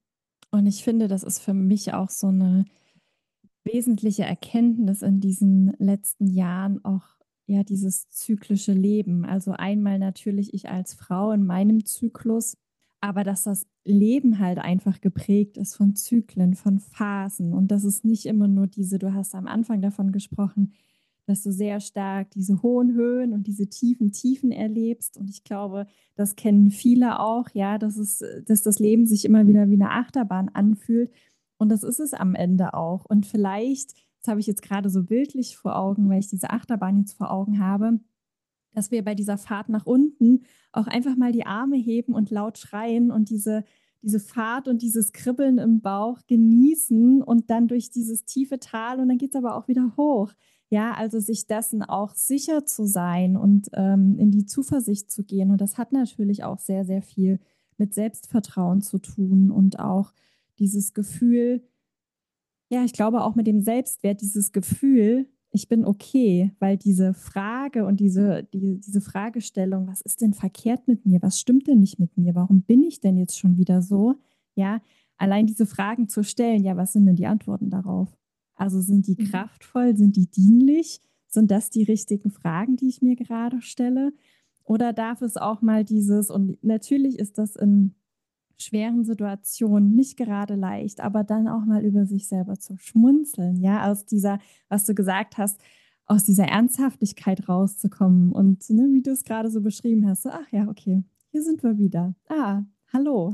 Und ich finde, das ist für mich auch so eine wesentliche Erkenntnis in diesen letzten Jahren, auch ja dieses zyklische Leben. Also einmal natürlich ich als Frau in meinem Zyklus, aber dass das Leben halt einfach geprägt ist von Zyklen, von Phasen und das ist nicht immer nur diese, du hast am Anfang davon gesprochen, dass du sehr stark diese hohen Höhen und diese tiefen Tiefen erlebst. Und ich glaube, das kennen viele auch, ja, dass, es, dass das Leben sich immer wieder wie eine Achterbahn anfühlt. Und das ist es am Ende auch. Und vielleicht, das habe ich jetzt gerade so bildlich vor Augen, weil ich diese Achterbahn jetzt vor Augen habe, dass wir bei dieser Fahrt nach unten auch einfach mal die Arme heben und laut schreien und diese, diese Fahrt und dieses Kribbeln im Bauch genießen und dann durch dieses tiefe Tal und dann geht es aber auch wieder hoch. Ja, also sich dessen auch sicher zu sein und ähm, in die Zuversicht zu gehen. Und das hat natürlich auch sehr, sehr viel mit Selbstvertrauen zu tun und auch dieses Gefühl, ja, ich glaube auch mit dem Selbstwert, dieses Gefühl, ich bin okay, weil diese Frage und diese, die, diese Fragestellung, was ist denn verkehrt mit mir? Was stimmt denn nicht mit mir? Warum bin ich denn jetzt schon wieder so? Ja, allein diese Fragen zu stellen, ja, was sind denn die Antworten darauf? Also sind die Mhm. kraftvoll? Sind die dienlich? Sind das die richtigen Fragen, die ich mir gerade stelle? Oder darf es auch mal dieses, und natürlich ist das in schweren Situationen nicht gerade leicht, aber dann auch mal über sich selber zu schmunzeln, ja, aus dieser, was du gesagt hast, aus dieser Ernsthaftigkeit rauszukommen und ne, wie du es gerade so beschrieben hast, so, ach ja, okay, hier sind wir wieder. Ah, hallo.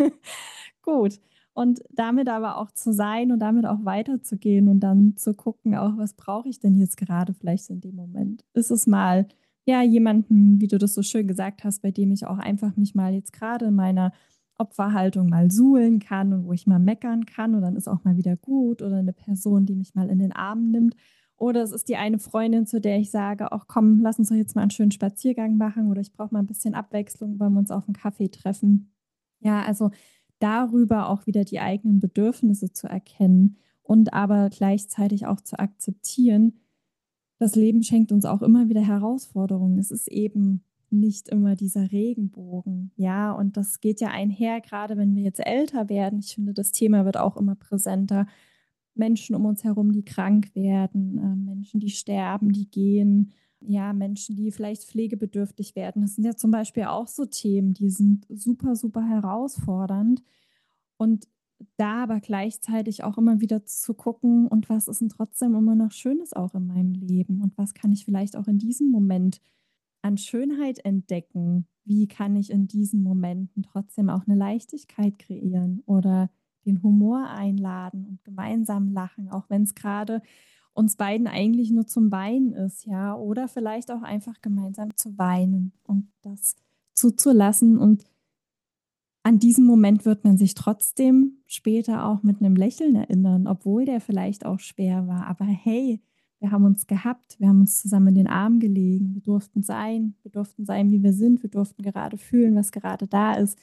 Gut. Und damit aber auch zu sein und damit auch weiterzugehen und dann zu gucken, auch was brauche ich denn jetzt gerade vielleicht in dem Moment? Ist es mal, ja, jemanden, wie du das so schön gesagt hast, bei dem ich auch einfach mich mal jetzt gerade in meiner Opferhaltung mal suhlen kann und wo ich mal meckern kann und dann ist auch mal wieder gut oder eine Person, die mich mal in den Arm nimmt. Oder es ist die eine Freundin, zu der ich sage, ach komm, lass uns doch jetzt mal einen schönen Spaziergang machen oder ich brauche mal ein bisschen Abwechslung, wollen wir uns auf einen Kaffee treffen. Ja, also darüber auch wieder die eigenen Bedürfnisse zu erkennen und aber gleichzeitig auch zu akzeptieren, das Leben schenkt uns auch immer wieder Herausforderungen. Es ist eben nicht immer dieser Regenbogen, ja, und das geht ja einher, gerade wenn wir jetzt älter werden. Ich finde, das Thema wird auch immer präsenter. Menschen um uns herum, die krank werden, äh, Menschen, die sterben, die gehen, ja, Menschen, die vielleicht pflegebedürftig werden. Das sind ja zum Beispiel auch so Themen, die sind super, super herausfordernd. Und da aber gleichzeitig auch immer wieder zu gucken, und was ist denn trotzdem immer noch Schönes auch in meinem Leben? Und was kann ich vielleicht auch in diesem Moment an Schönheit entdecken? Wie kann ich in diesen Momenten trotzdem auch eine Leichtigkeit kreieren oder den Humor einladen und gemeinsam lachen, auch wenn es gerade uns beiden eigentlich nur zum Weinen ist, ja, oder vielleicht auch einfach gemeinsam zu weinen und das zuzulassen und an diesen Moment wird man sich trotzdem später auch mit einem Lächeln erinnern, obwohl der vielleicht auch schwer war. Aber hey, wir haben uns gehabt, wir haben uns zusammen in den Arm gelegen, wir durften sein, wir durften sein, wie wir sind, wir durften gerade fühlen, was gerade da ist.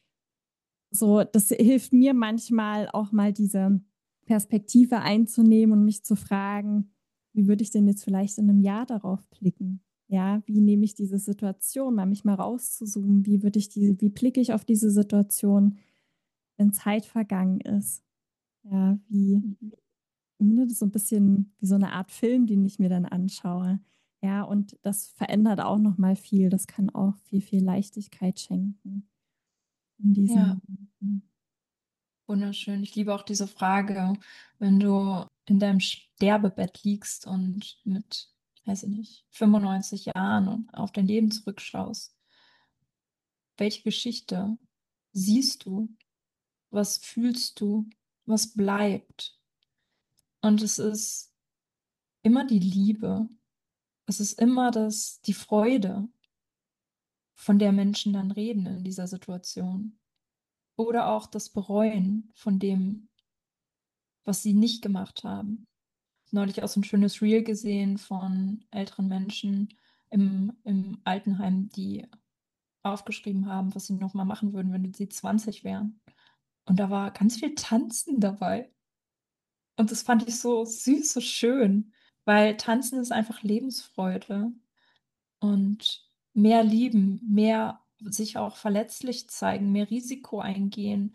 So, das hilft mir manchmal auch mal diese Perspektive einzunehmen und mich zu fragen, wie würde ich denn jetzt vielleicht in einem Jahr darauf blicken? Ja, wie nehme ich diese Situation, mal mich mal rauszuzoomen, wie würde ich die, wie blicke ich auf diese Situation, wenn Zeit vergangen ist? Ja, wie, Mhm. ne, das ist so ein bisschen wie so eine Art Film, den ich mir dann anschaue. Ja, und das verändert auch noch mal viel. Das kann auch viel, viel Leichtigkeit schenken in diesen Ja, Momenten. wunderschön. Ich liebe auch diese Frage, wenn du in deinem Sterbebett liegst und mit, weiß ich nicht, fünfundneunzig Jahren und auf dein Leben zurückschaust. Welche Geschichte siehst du? Was fühlst du? Was bleibt? Und es ist immer die Liebe. Es ist immer das, die Freude, von der Menschen dann reden in dieser Situation. Oder auch das Bereuen von dem, was sie nicht gemacht haben. Neulich auch so ein schönes Reel gesehen von älteren Menschen im, im Altenheim, die aufgeschrieben haben, was sie nochmal machen würden, wenn sie zwanzig wären. Und da war ganz viel Tanzen dabei. Und das fand ich so süß, so schön, weil Tanzen ist einfach Lebensfreude und mehr lieben, mehr sich auch verletzlich zeigen, mehr Risiko eingehen.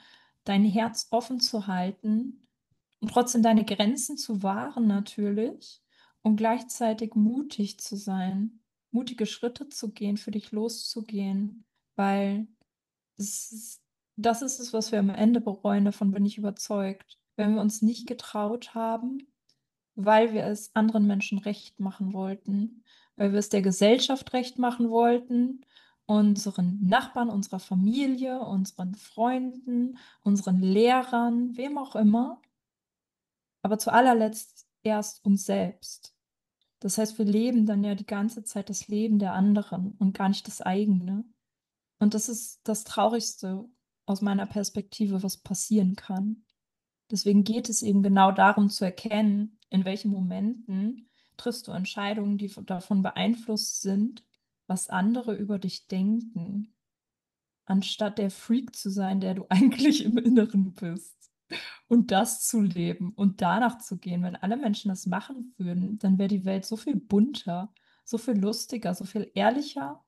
dein Herz offen zu halten und trotzdem deine Grenzen zu wahren natürlich und gleichzeitig mutig zu sein, mutige Schritte zu gehen, für dich loszugehen, weil es ist, das ist es, was wir am Ende bereuen, davon bin ich überzeugt. Wenn wir uns nicht getraut haben, weil wir es anderen Menschen recht machen wollten, weil wir es der Gesellschaft recht machen wollten, unseren Nachbarn, unserer Familie, unseren Freunden, unseren Lehrern, wem auch immer, aber zu allerletzt erst uns selbst. Das heißt, wir leben dann ja die ganze Zeit das Leben der anderen und gar nicht das eigene. Und das ist das Traurigste aus meiner Perspektive, was passieren kann. Deswegen geht es eben genau darum zu erkennen, in welchen Momenten triffst du Entscheidungen, die davon beeinflusst sind, was andere über dich denken, anstatt der Freak zu sein, der du eigentlich im Inneren bist. Und das zu leben und danach zu gehen. Wenn alle Menschen das machen würden, dann wäre die Welt so viel bunter, so viel lustiger, so viel ehrlicher.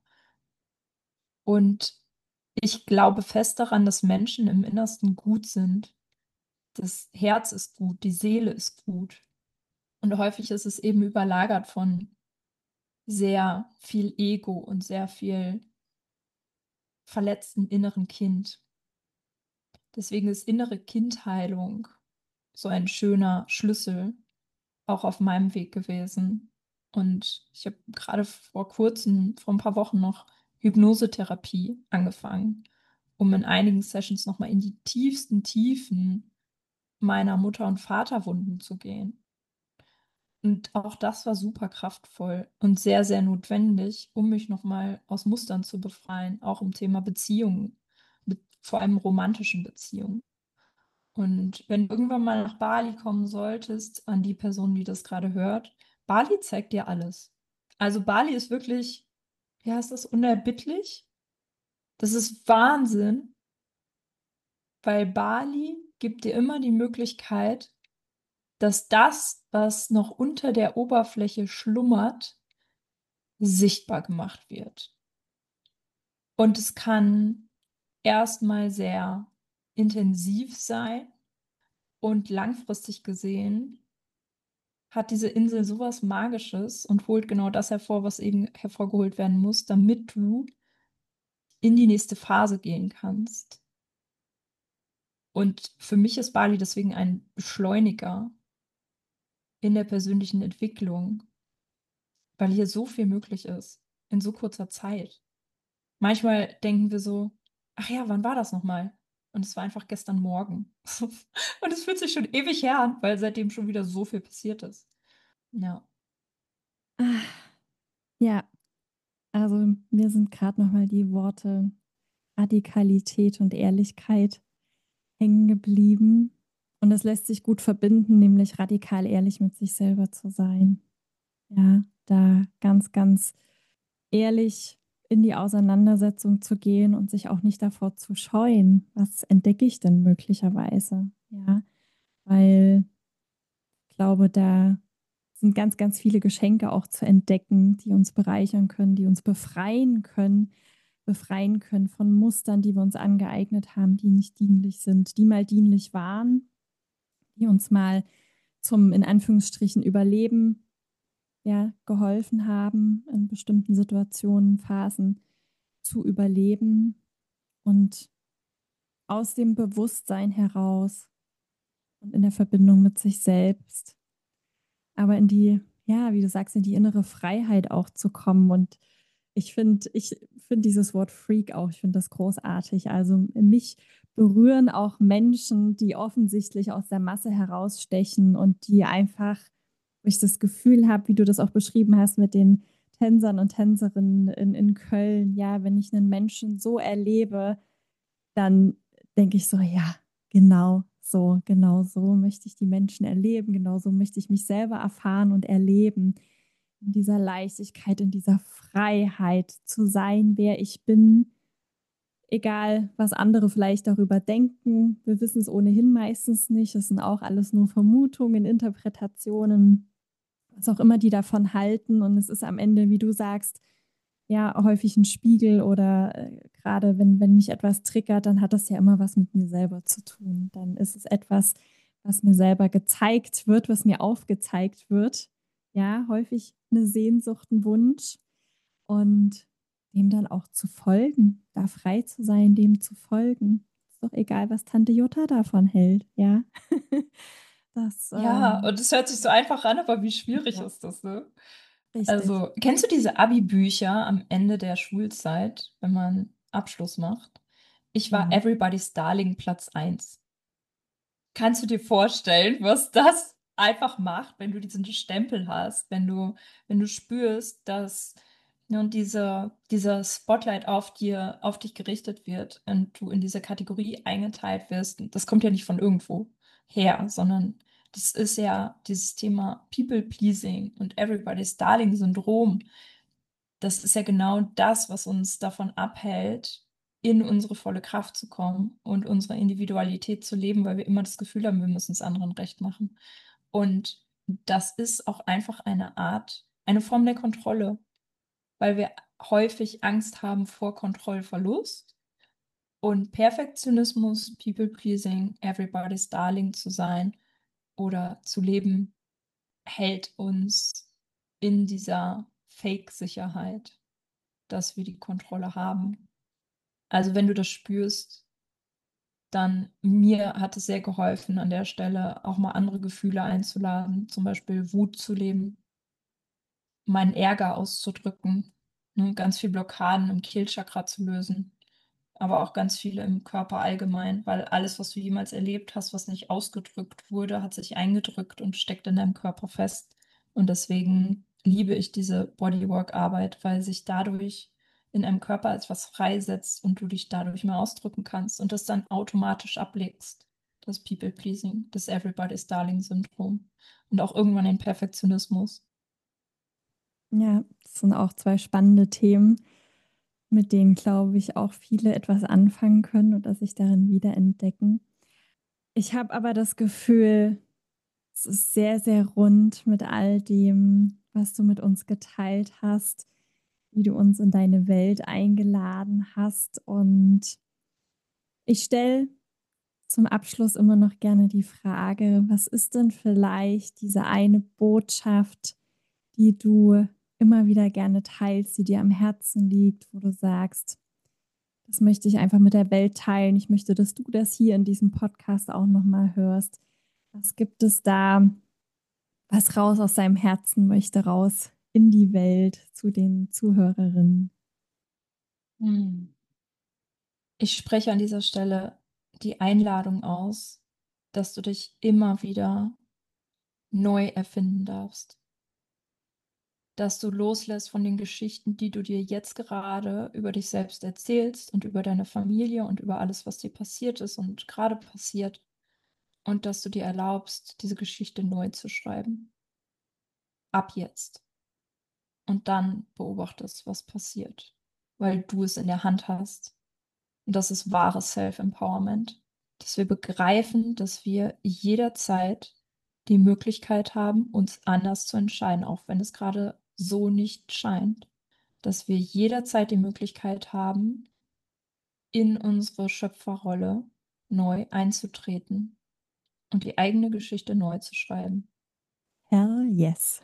Und ich glaube fest daran, dass Menschen im Innersten gut sind. Das Herz ist gut, die Seele ist gut. Und häufig ist es eben überlagert von sehr viel Ego und sehr viel verletzten inneren Kind. Deswegen ist innere Kindheilung so ein schöner Schlüssel auch auf meinem Weg gewesen. Und ich habe gerade vor kurzem, vor ein paar Wochen noch Hypnosetherapie angefangen, um in einigen Sessions nochmal in die tiefsten Tiefen meiner Mutter- und Vaterwunden zu gehen. Und auch das war super kraftvoll und sehr, sehr notwendig, um mich nochmal aus Mustern zu befreien, auch im Thema Beziehungen, be- vor allem romantischen Beziehungen. Und wenn du irgendwann mal nach Bali kommen solltest, an die Person, die das gerade hört, Bali zeigt dir alles. Also Bali ist wirklich, ja, ist das unerbittlich? Das ist Wahnsinn, weil Bali gibt dir immer die Möglichkeit, dass das, was noch unter der Oberfläche schlummert, sichtbar gemacht wird. Und es kann erstmal sehr intensiv sein und langfristig gesehen hat diese Insel sowas Magisches und holt genau das hervor, was eben hervorgeholt werden muss, damit du in die nächste Phase gehen kannst. Und für mich ist Bali deswegen ein Beschleuniger in der persönlichen Entwicklung, weil hier so viel möglich ist in so kurzer Zeit. Manchmal denken wir so, ach ja, wann war das nochmal? Und es war einfach gestern Morgen. Und es fühlt sich schon ewig her an, weil seitdem schon wieder so viel passiert ist. Ja. Ah, ja, also mir sind gerade nochmal die Worte Radikalität und Ehrlichkeit hängen geblieben. Und das lässt sich gut verbinden, nämlich radikal ehrlich mit sich selber zu sein. Ja, da ganz, ganz ehrlich in die Auseinandersetzung zu gehen und sich auch nicht davor zu scheuen, was entdecke ich denn möglicherweise? Ja, weil ich glaube, da sind ganz, ganz viele Geschenke auch zu entdecken, die uns bereichern können, die uns befreien können, befreien können von Mustern, die wir uns angeeignet haben, die nicht dienlich sind, die mal dienlich waren, die uns mal zum in Anführungsstrichen Überleben ja, geholfen haben, in bestimmten Situationen, Phasen zu überleben und aus dem Bewusstsein heraus und in der Verbindung mit sich selbst, aber in die, ja, wie du sagst, in die innere Freiheit auch zu kommen. Und ich finde, ich finde dieses Wort Freak auch, ich finde das großartig. Also mich berühren auch Menschen, die offensichtlich aus der Masse herausstechen und die einfach, wo ich das Gefühl habe, wie du das auch beschrieben hast mit den Tänzern und Tänzerinnen in, in Köln, ja, wenn ich einen Menschen so erlebe, dann denke ich so, ja, genau so, genau so möchte ich die Menschen erleben, genau so möchte ich mich selber erfahren und erleben, in dieser Leichtigkeit, in dieser Freiheit zu sein, wer ich bin, egal was andere vielleicht darüber denken. Wir wissen es ohnehin meistens nicht. Es sind auch alles nur Vermutungen, Interpretationen, was auch immer die davon halten. Und es ist am Ende, wie du sagst, ja häufig ein Spiegel oder äh, gerade wenn, wenn mich etwas triggert, dann hat das ja immer was mit mir selber zu tun. Dann ist es etwas, was mir selber gezeigt wird, was mir aufgezeigt wird. Ja, häufig eine Sehnsucht, ein Wunsch und dem dann auch zu folgen, da frei zu sein, dem zu folgen. Ist doch egal, was Tante Jutta davon hält, ja. Das, Ja, ähm, und es hört sich so einfach an, aber wie schwierig ja, ist das, ne? richtig. Also, kennst du diese Abi-Bücher am Ende der Schulzeit, wenn man Abschluss macht? Ich war Ja. Everybody's Darling Platz eins. Kannst du dir vorstellen, was das einfach macht, wenn du diesen Stempel hast, wenn du, wenn du spürst, dass ne, und diese, dieser Spotlight auf dir, auf dich gerichtet wird und du in diese Kategorie eingeteilt wirst. Das kommt ja nicht von irgendwo her, sondern das ist ja dieses Thema People-Pleasing und Everybody's Darling-Syndrom. Das ist ja genau das, was uns davon abhält, in unsere volle Kraft zu kommen und unsere Individualität zu leben, weil wir immer das Gefühl haben, wir müssen es anderen recht machen. Und das ist auch einfach eine Art, eine Form der Kontrolle, weil wir häufig Angst haben vor Kontrollverlust und Perfektionismus, People-Pleasing, Everybody's Darling zu sein oder zu leben, hält uns in dieser Fake-Sicherheit, dass wir die Kontrolle haben. Also wenn du das spürst, dann mir hat es sehr geholfen, an der Stelle auch mal andere Gefühle einzuladen, zum Beispiel Wut zu leben, meinen Ärger auszudrücken, ne, ganz viel Blockaden im Kehlchakra zu lösen, aber auch ganz viele im Körper allgemein, weil alles, was du jemals erlebt hast, was nicht ausgedrückt wurde, hat sich eingedrückt und steckt in deinem Körper fest. Und deswegen liebe ich diese Bodywork-Arbeit, weil sich dadurch in einem Körper etwas freisetzt und du dich dadurch mehr ausdrücken kannst und das dann automatisch ablegst. Das People-Pleasing, das Everybody's Darling-Syndrom und auch irgendwann den Perfektionismus. Ja, das sind auch zwei spannende Themen, mit denen, glaube ich, auch viele etwas anfangen können oder sich darin wiederentdecken. Ich habe aber das Gefühl, es ist sehr, sehr rund mit all dem, was du mit uns geteilt hast, wie du uns in deine Welt eingeladen hast. Und ich stelle zum Abschluss immer noch gerne die Frage, was ist denn vielleicht diese eine Botschaft, die du immer wieder gerne teilst, die dir am Herzen liegt, wo du sagst, das möchte ich einfach mit der Welt teilen. Ich möchte, dass du das hier in diesem Podcast auch nochmal hörst. Was gibt es da, was raus aus seinem Herzen möchte, raus in die Welt zu den Zuhörerinnen? Hm. Ich spreche an dieser Stelle die Einladung aus, dass du dich immer wieder neu erfinden darfst, dass du loslässt von den Geschichten, die du dir jetzt gerade über dich selbst erzählst und über deine Familie und über alles, was dir passiert ist und gerade passiert, und dass du dir erlaubst, diese Geschichte neu zu schreiben. Ab jetzt. Und dann beobachtest, was passiert, weil du es in der Hand hast. Und das ist wahres Self-Empowerment, dass wir begreifen, dass wir jederzeit die Möglichkeit haben, uns anders zu entscheiden, auch wenn es gerade so nicht scheint, dass wir jederzeit die Möglichkeit haben, in unsere Schöpferrolle neu einzutreten und die eigene Geschichte neu zu schreiben. Hell yes.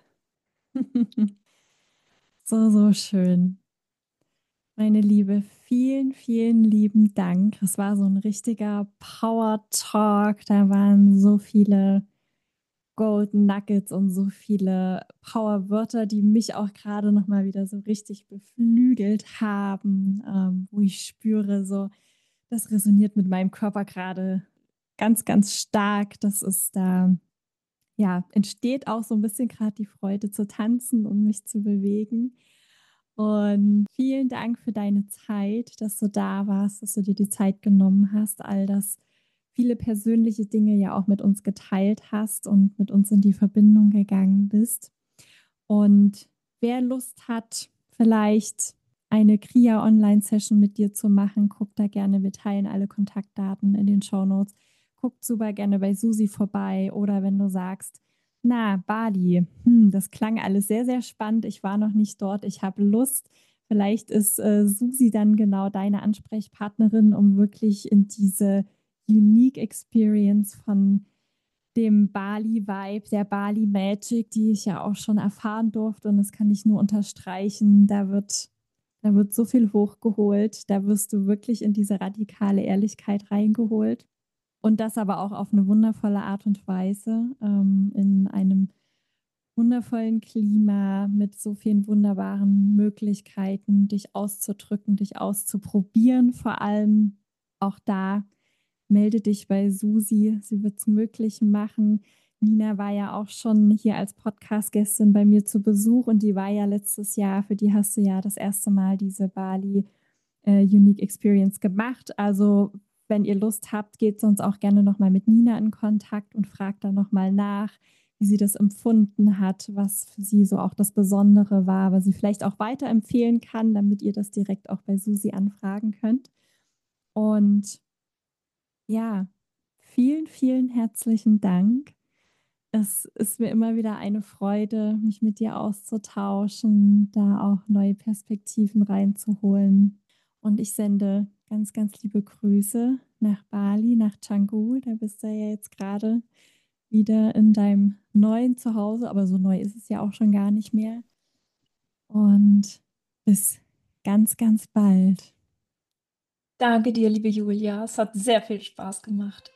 So, so schön. Meine Liebe, vielen, vielen lieben Dank. Es war so ein richtiger Power Talk. Da waren so viele Golden Nuggets und so viele Powerwörter, die mich auch gerade noch mal wieder so richtig beflügelt haben, ähm, wo ich spüre, so das resoniert mit meinem Körper gerade ganz, ganz stark. Das ist da, ja, entsteht auch so ein bisschen gerade die Freude zu tanzen und mich zu bewegen. Und vielen Dank für deine Zeit, dass du da warst, dass du dir die Zeit genommen hast, all das viele persönliche Dinge ja auch mit uns geteilt hast und mit uns in die Verbindung gegangen bist. Und wer Lust hat, vielleicht eine Kria-Online-Session mit dir zu machen, guck da gerne. Wir teilen alle Kontaktdaten in den Shownotes. Guck super gerne bei Susi vorbei oder wenn du sagst, na, Bali, hm, das klang alles sehr, sehr spannend. Ich war noch nicht dort. Ich habe Lust. Vielleicht ist äh, Susi dann genau deine Ansprechpartnerin, um wirklich in diese Unique Experience von dem Bali-Vibe, der Bali-Magic, die ich ja auch schon erfahren durfte. Und das kann ich nur unterstreichen. Da wird, da wird so viel hochgeholt. Da wirst du wirklich in diese radikale Ehrlichkeit reingeholt. Und das aber auch auf eine wundervolle Art und Weise, ähm, in einem wundervollen Klima mit so vielen wunderbaren Möglichkeiten, dich auszudrücken, dich auszuprobieren. Vor allem auch da, melde dich bei Susi, sie wird es möglich machen. Nina war ja auch schon hier als Podcast-Gästin bei mir zu Besuch und die war ja letztes Jahr, für die hast du ja das erste Mal diese Bali äh, Unique Experience gemacht. Also wenn ihr Lust habt, geht sonst auch gerne nochmal mit Nina in Kontakt und fragt dann nochmal nach, wie sie das empfunden hat, was für sie so auch das Besondere war, was sie vielleicht auch weiterempfehlen kann, damit ihr das direkt auch bei Susi anfragen könnt. Und ja, vielen, vielen herzlichen Dank. Es ist mir immer wieder eine Freude, mich mit dir auszutauschen, da auch neue Perspektiven reinzuholen. Und ich sende ganz, ganz liebe Grüße nach Bali, nach Canggu. Da bist du ja jetzt gerade wieder in deinem neuen Zuhause, aber so neu ist es ja auch schon gar nicht mehr. Und bis ganz, ganz bald. Danke dir, liebe Julia. Es hat sehr viel Spaß gemacht.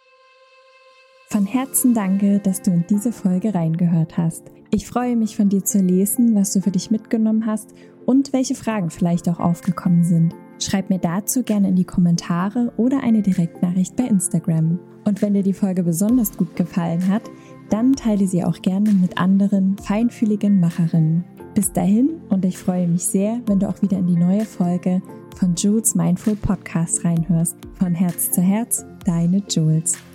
Von Herzen danke, dass du in diese Folge reingehört hast. Ich freue mich, von dir zu lesen, was du für dich mitgenommen hast und welche Fragen vielleicht auch aufgekommen sind. Schreib mir dazu gerne in die Kommentare oder eine Direktnachricht bei Instagram. Und wenn dir die Folge besonders gut gefallen hat, dann teile sie auch gerne mit anderen feinfühligen Macherinnen. Bis dahin und ich freue mich sehr, wenn du auch wieder in die neue Folge von Jules Mindful Podcast reinhörst. Von Herz zu Herz, deine Jules.